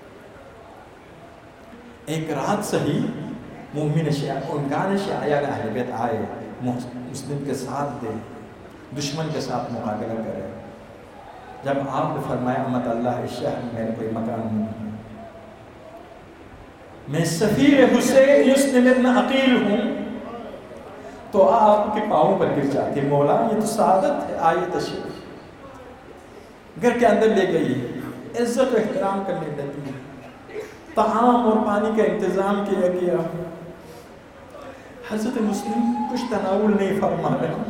ایک رات صحیح مومن شیعہ انکان شیعہ اہل بیت آئے، مسلم کے ساتھ دے، دشمن کے ساتھ مقابلہ کرے۔ جب آپ نے فرمایا امت اللہ اس شہر میں میرا کوئی مکان نہیں ہے، میں سفیر حسین مسلم ابن عقیل ہوں، تو آپ کے پاؤں پر گر جاتی، مولا یہ تو سعادت ہے، آئیے تشریف۔ گھر کے اندر لے گئی، عزت و احترام کرنے لگی، طعام اور پانی کا انتظام کیا گیا۔ حضرت مسلم کچھ تناول نہیں فرما رہے،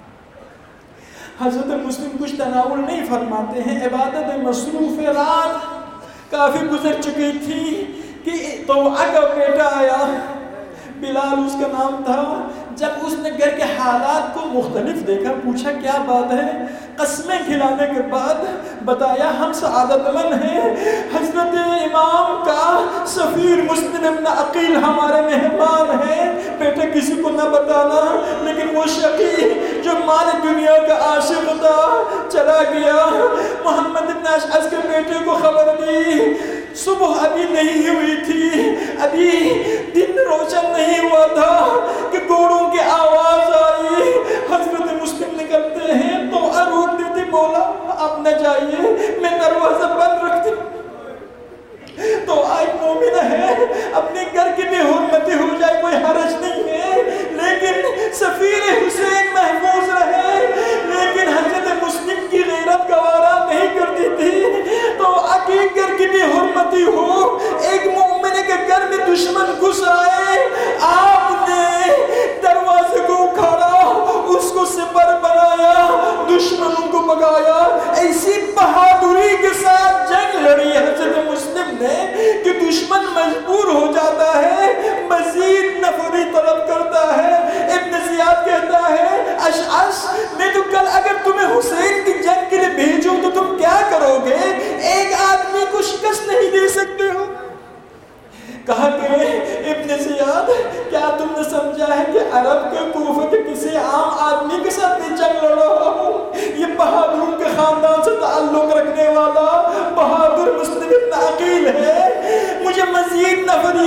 حضرت مسلم کچھ تناول نہیں فرماتے ہیں، عبادت مصروف رات کافی گزر چکی تھی کہ طوعا کا بیٹا آیا، بلال اس کا نام تھا۔ جب اس نے گھر کے حالات کو مختلف دیکھا، پوچھا کیا بات ہے، قسمیں کھلانے کے بعد بتایا ہم سعادت مند ہیں، حضرت امام کا سفیر مسلم ابن عقیل ہمارے مہمان ہیں، بیٹے کسی کو نہ بتانا، لیکن وہ شقی جو مال دنیا کا عاشق تھا چلا گیا۔ محمد ابن اشعث کے بیٹے کو خبر دی، صبح ابھی نہیں ہوئی تھی، ابھی دن روشن نہیں ہوا تھا کہ گھوڑوں کی آواز آئی۔ حضرت مسلم نکلتے ہیں تو روک دیتی، مولا آپ نہ جائیے، میں دروازہ بند رکھتی۔ تو آج مومن ہے، اپنے گھر کی بھی حرمتی ہو جائے کوئی حرج نہیں ہے، لیکن سفیر حسین محفوظ رہے۔ لیکن حضرت مسلم کی غیرت گوارا نہیں کرتی تھی، تو اکی گھر کی بھی حرمتی ہو، ایک مومن کے گھر میں دشمن گھس آئے، آپ نے دروازے کو کھڑا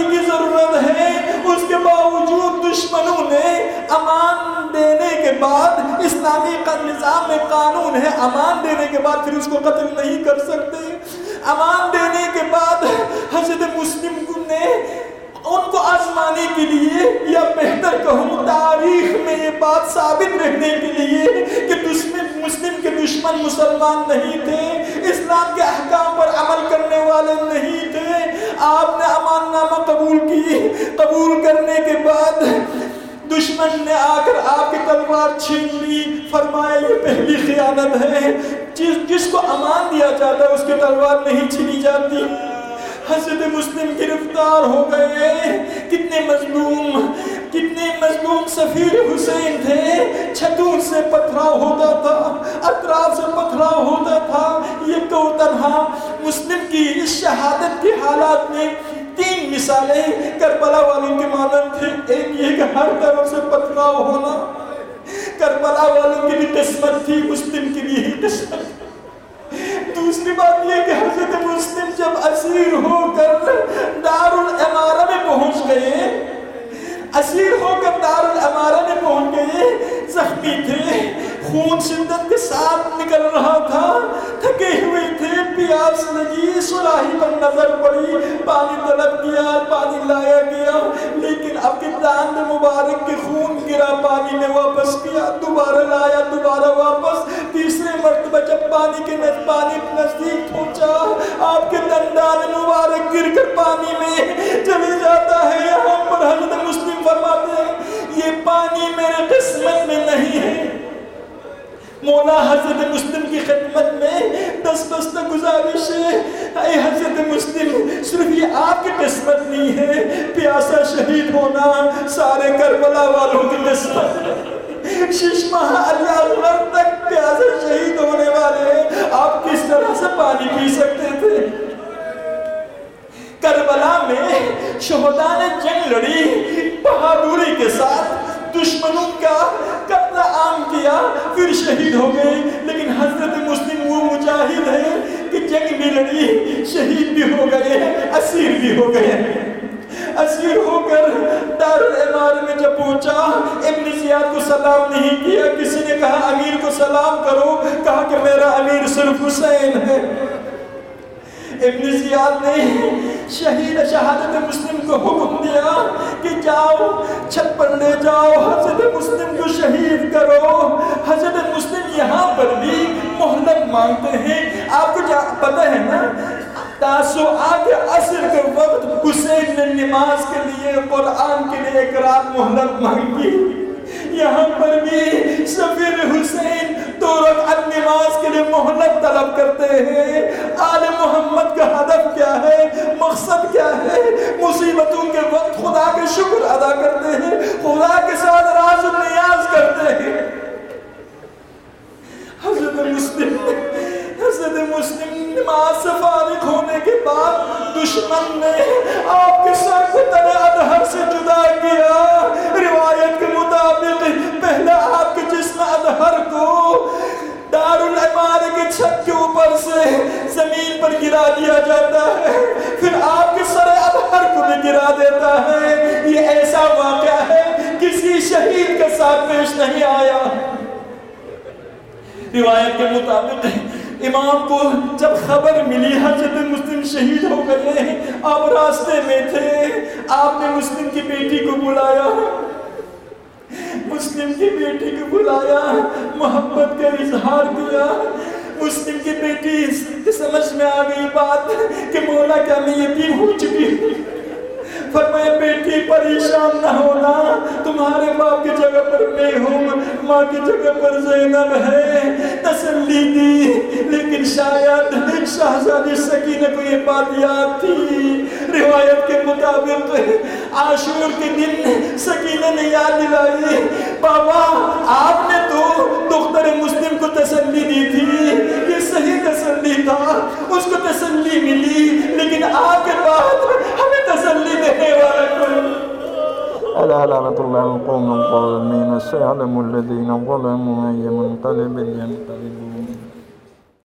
آزادی کی ضرورت ہے، اس کے باوجود دشمنوں نے امان دینے کے بعد، اسلامی نظام میں قانون ہے، امان دینے کے بعد پھر اس کو قتل نہیں کر سکتے۔ امان دینے کے بعد حضرت مسلم نے ان کو آزمانے کے لیے، یا بہتر کہوں تاریخ میں یہ بات ثابت رکھنے کے لیے کہ دشمن مسلم کے دشمن مسلمان نہیں تھے، اسلام کے احکام پر عمل کرنے والے نہیں تھے، آپ نے امان نامہ قبول کی۔ قبول کرنے کے بعد دشمن نے آ کر آپ کی تلوار چھین لی، فرمایا یہ پہلی خیانت ہے، جس جس کو امان دیا جاتا ہے اس کی تلوار نہیں چھینی جاتی۔ حضرت مسلم گرفتار ہو گئے۔ کتنے مظلوم کتنے مظلوم سفیر حسین تھے، چھتوں سے پتھراؤ ہوتا تھا، اطراف سے پتھراؤ ہوتا تھا، یہ تو تنہا مسلم کی اس شہادت کے حالات میں تین مثالیں کربلا والوں کے مانند تھے۔ ایک یہ کہ ہر طرف سے پتھراؤ ہونا، کربلا والوں کی بھی قسمت تھی، مسلم کی بھی قسمت تھی۔ دوسری بات یہ کہ حضرت مسلم جب اسیر ہو کر دارالامارہ میں پہنچ گئے، اسیر ہو کر دارالامارہ میں پہنچ گئے، زخمی تھے، خون شدت کے ساتھ نکل رہا تھا، تھکے ہوئے تھے، پیاس لگی، سراہی پر نظر پڑی، پانی طلب کیا، پانی لایا گیا، لیکن اب کے داند مبارک کے خون گرا، پانی نے واپس کیا، دوبارہ لایا، دوبارہ واپس، تیسرے مرتبہ جب پانی کے نزدیک پانی نزدیک پہنچا، آپ کے دندان مبارک گر کر پانی میں چلے جاتا ہے۔ یہاں پر حضرت مسلم فرماتے ہیں یہ پانی میرے قسمت میں نہیں ہے۔ مولا حضرت مسلم کی خدمت میں دس بستہ گزارش ہے، اے حضرت مسلم صرف یہ آپ کی قسمت نہیں ہے، پیاسا شہید ہونا سارے کربلا والوں کی قسمت ہے۔ شش ماہ علی اصغر تک پیاسا شہید ہونے والے آپ کس طرح سے پانی پی سکتے تھے؟ کربلا میں شہداء نے جنگ لڑی، بہادری کے ساتھ دشمنوں کا قتل عام کیا، پھر شہید ہو گئے، لیکن حضرت مسلم وہ مجاہد ہے کہ جنگ بھی لڑی، شہید بھی ہو گئے، اسیر بھی ہو گئے۔ اسیر ہو کر دارالامارہ میں جب پہنچا، ابن زیاد کو سلام نہیں کیا، کسی نے کہا امیر کو سلام کرو، کہا کہ میرا امیر صرف حسین ہے۔ ابن زیاد نے شہید شہادت مسلم کو حکم دیا کہ جاؤ چھت پر لے جاؤ، حضرت مسلم کو شہید کرو۔ حضرت مسلم یہاں پر بھی مہلت مانگتے ہیں۔ آپ کو پتہ ہے نا، تاسوعا کے عصر کے وقت حسین نے نماز کے لیے، قرآن کے لیے ایک رات مہلت مانگی، یہاں پر بھی سفیر حسین دو رکعت نماز کے لیے مہلت طلب کرتے ہیں۔ آل محمد کا ہدف کیا ہے، مقصد کیا ہے؟ مصیبتوں کے وقت خدا کے شکر ادا کرتے ہیں، خدا کے ساتھ راز و نیاز کرتے ہیں۔ حضرت مسلم حضرت مسلم نماز سے فارغ ہونے کے بعد دشمن نے آپ کے سر کو تن ادھر سے جدا کیا۔ روایت کے مطابق پہلے آپ کے جسم ادھر کو دارالامارہ کی چھت کے اوپر سے زمین پر گرا دیا جاتا ہے، پھر آپ کے سر ادھر کو بھی گرا دیتا ہے۔ یہ ایسا واقعہ ہے کسی شہید کے ساتھ پیش نہیں آیا۔ روایت کے مطابق امام کو جب خبر ملی حضرت مسلم شہید ہو گئے، آپ راستے میں تھے، آپ نے مسلم کی بیٹی کو بلایا، مسلم کی بیٹی کو بلایا، محبت کا اظہار کیا۔ مسلم کی بیٹی سمجھ میں آ گئی بات کہ مولا کیا میں یتیم ہو چکی ہوں؟ فرمایا بیٹی پریشان نہ ہونا، تمہارے باپ کی جگہ پر میں ہوں، ماں کی جگہ پر زینب ہے، تسلی دی۔ لیکن شاید شہزادی سکینہ کو یہ بات یاد تھی۔ روایت کے مطابق عاشور کے دن سکینہ نے یاد دلائی، بابا آپ نے تو دختر مسلم کو تسلی دی تھی، یہ صحیح تسلی تھا، اس کو تسلی ملی، لیکن آپ کے بعد ہمیں تسلی دینے والا کوئی۔ ألا لعنة الله القوم الظالمين سيعلم الذين ظلموا أي منقلب ينقلبون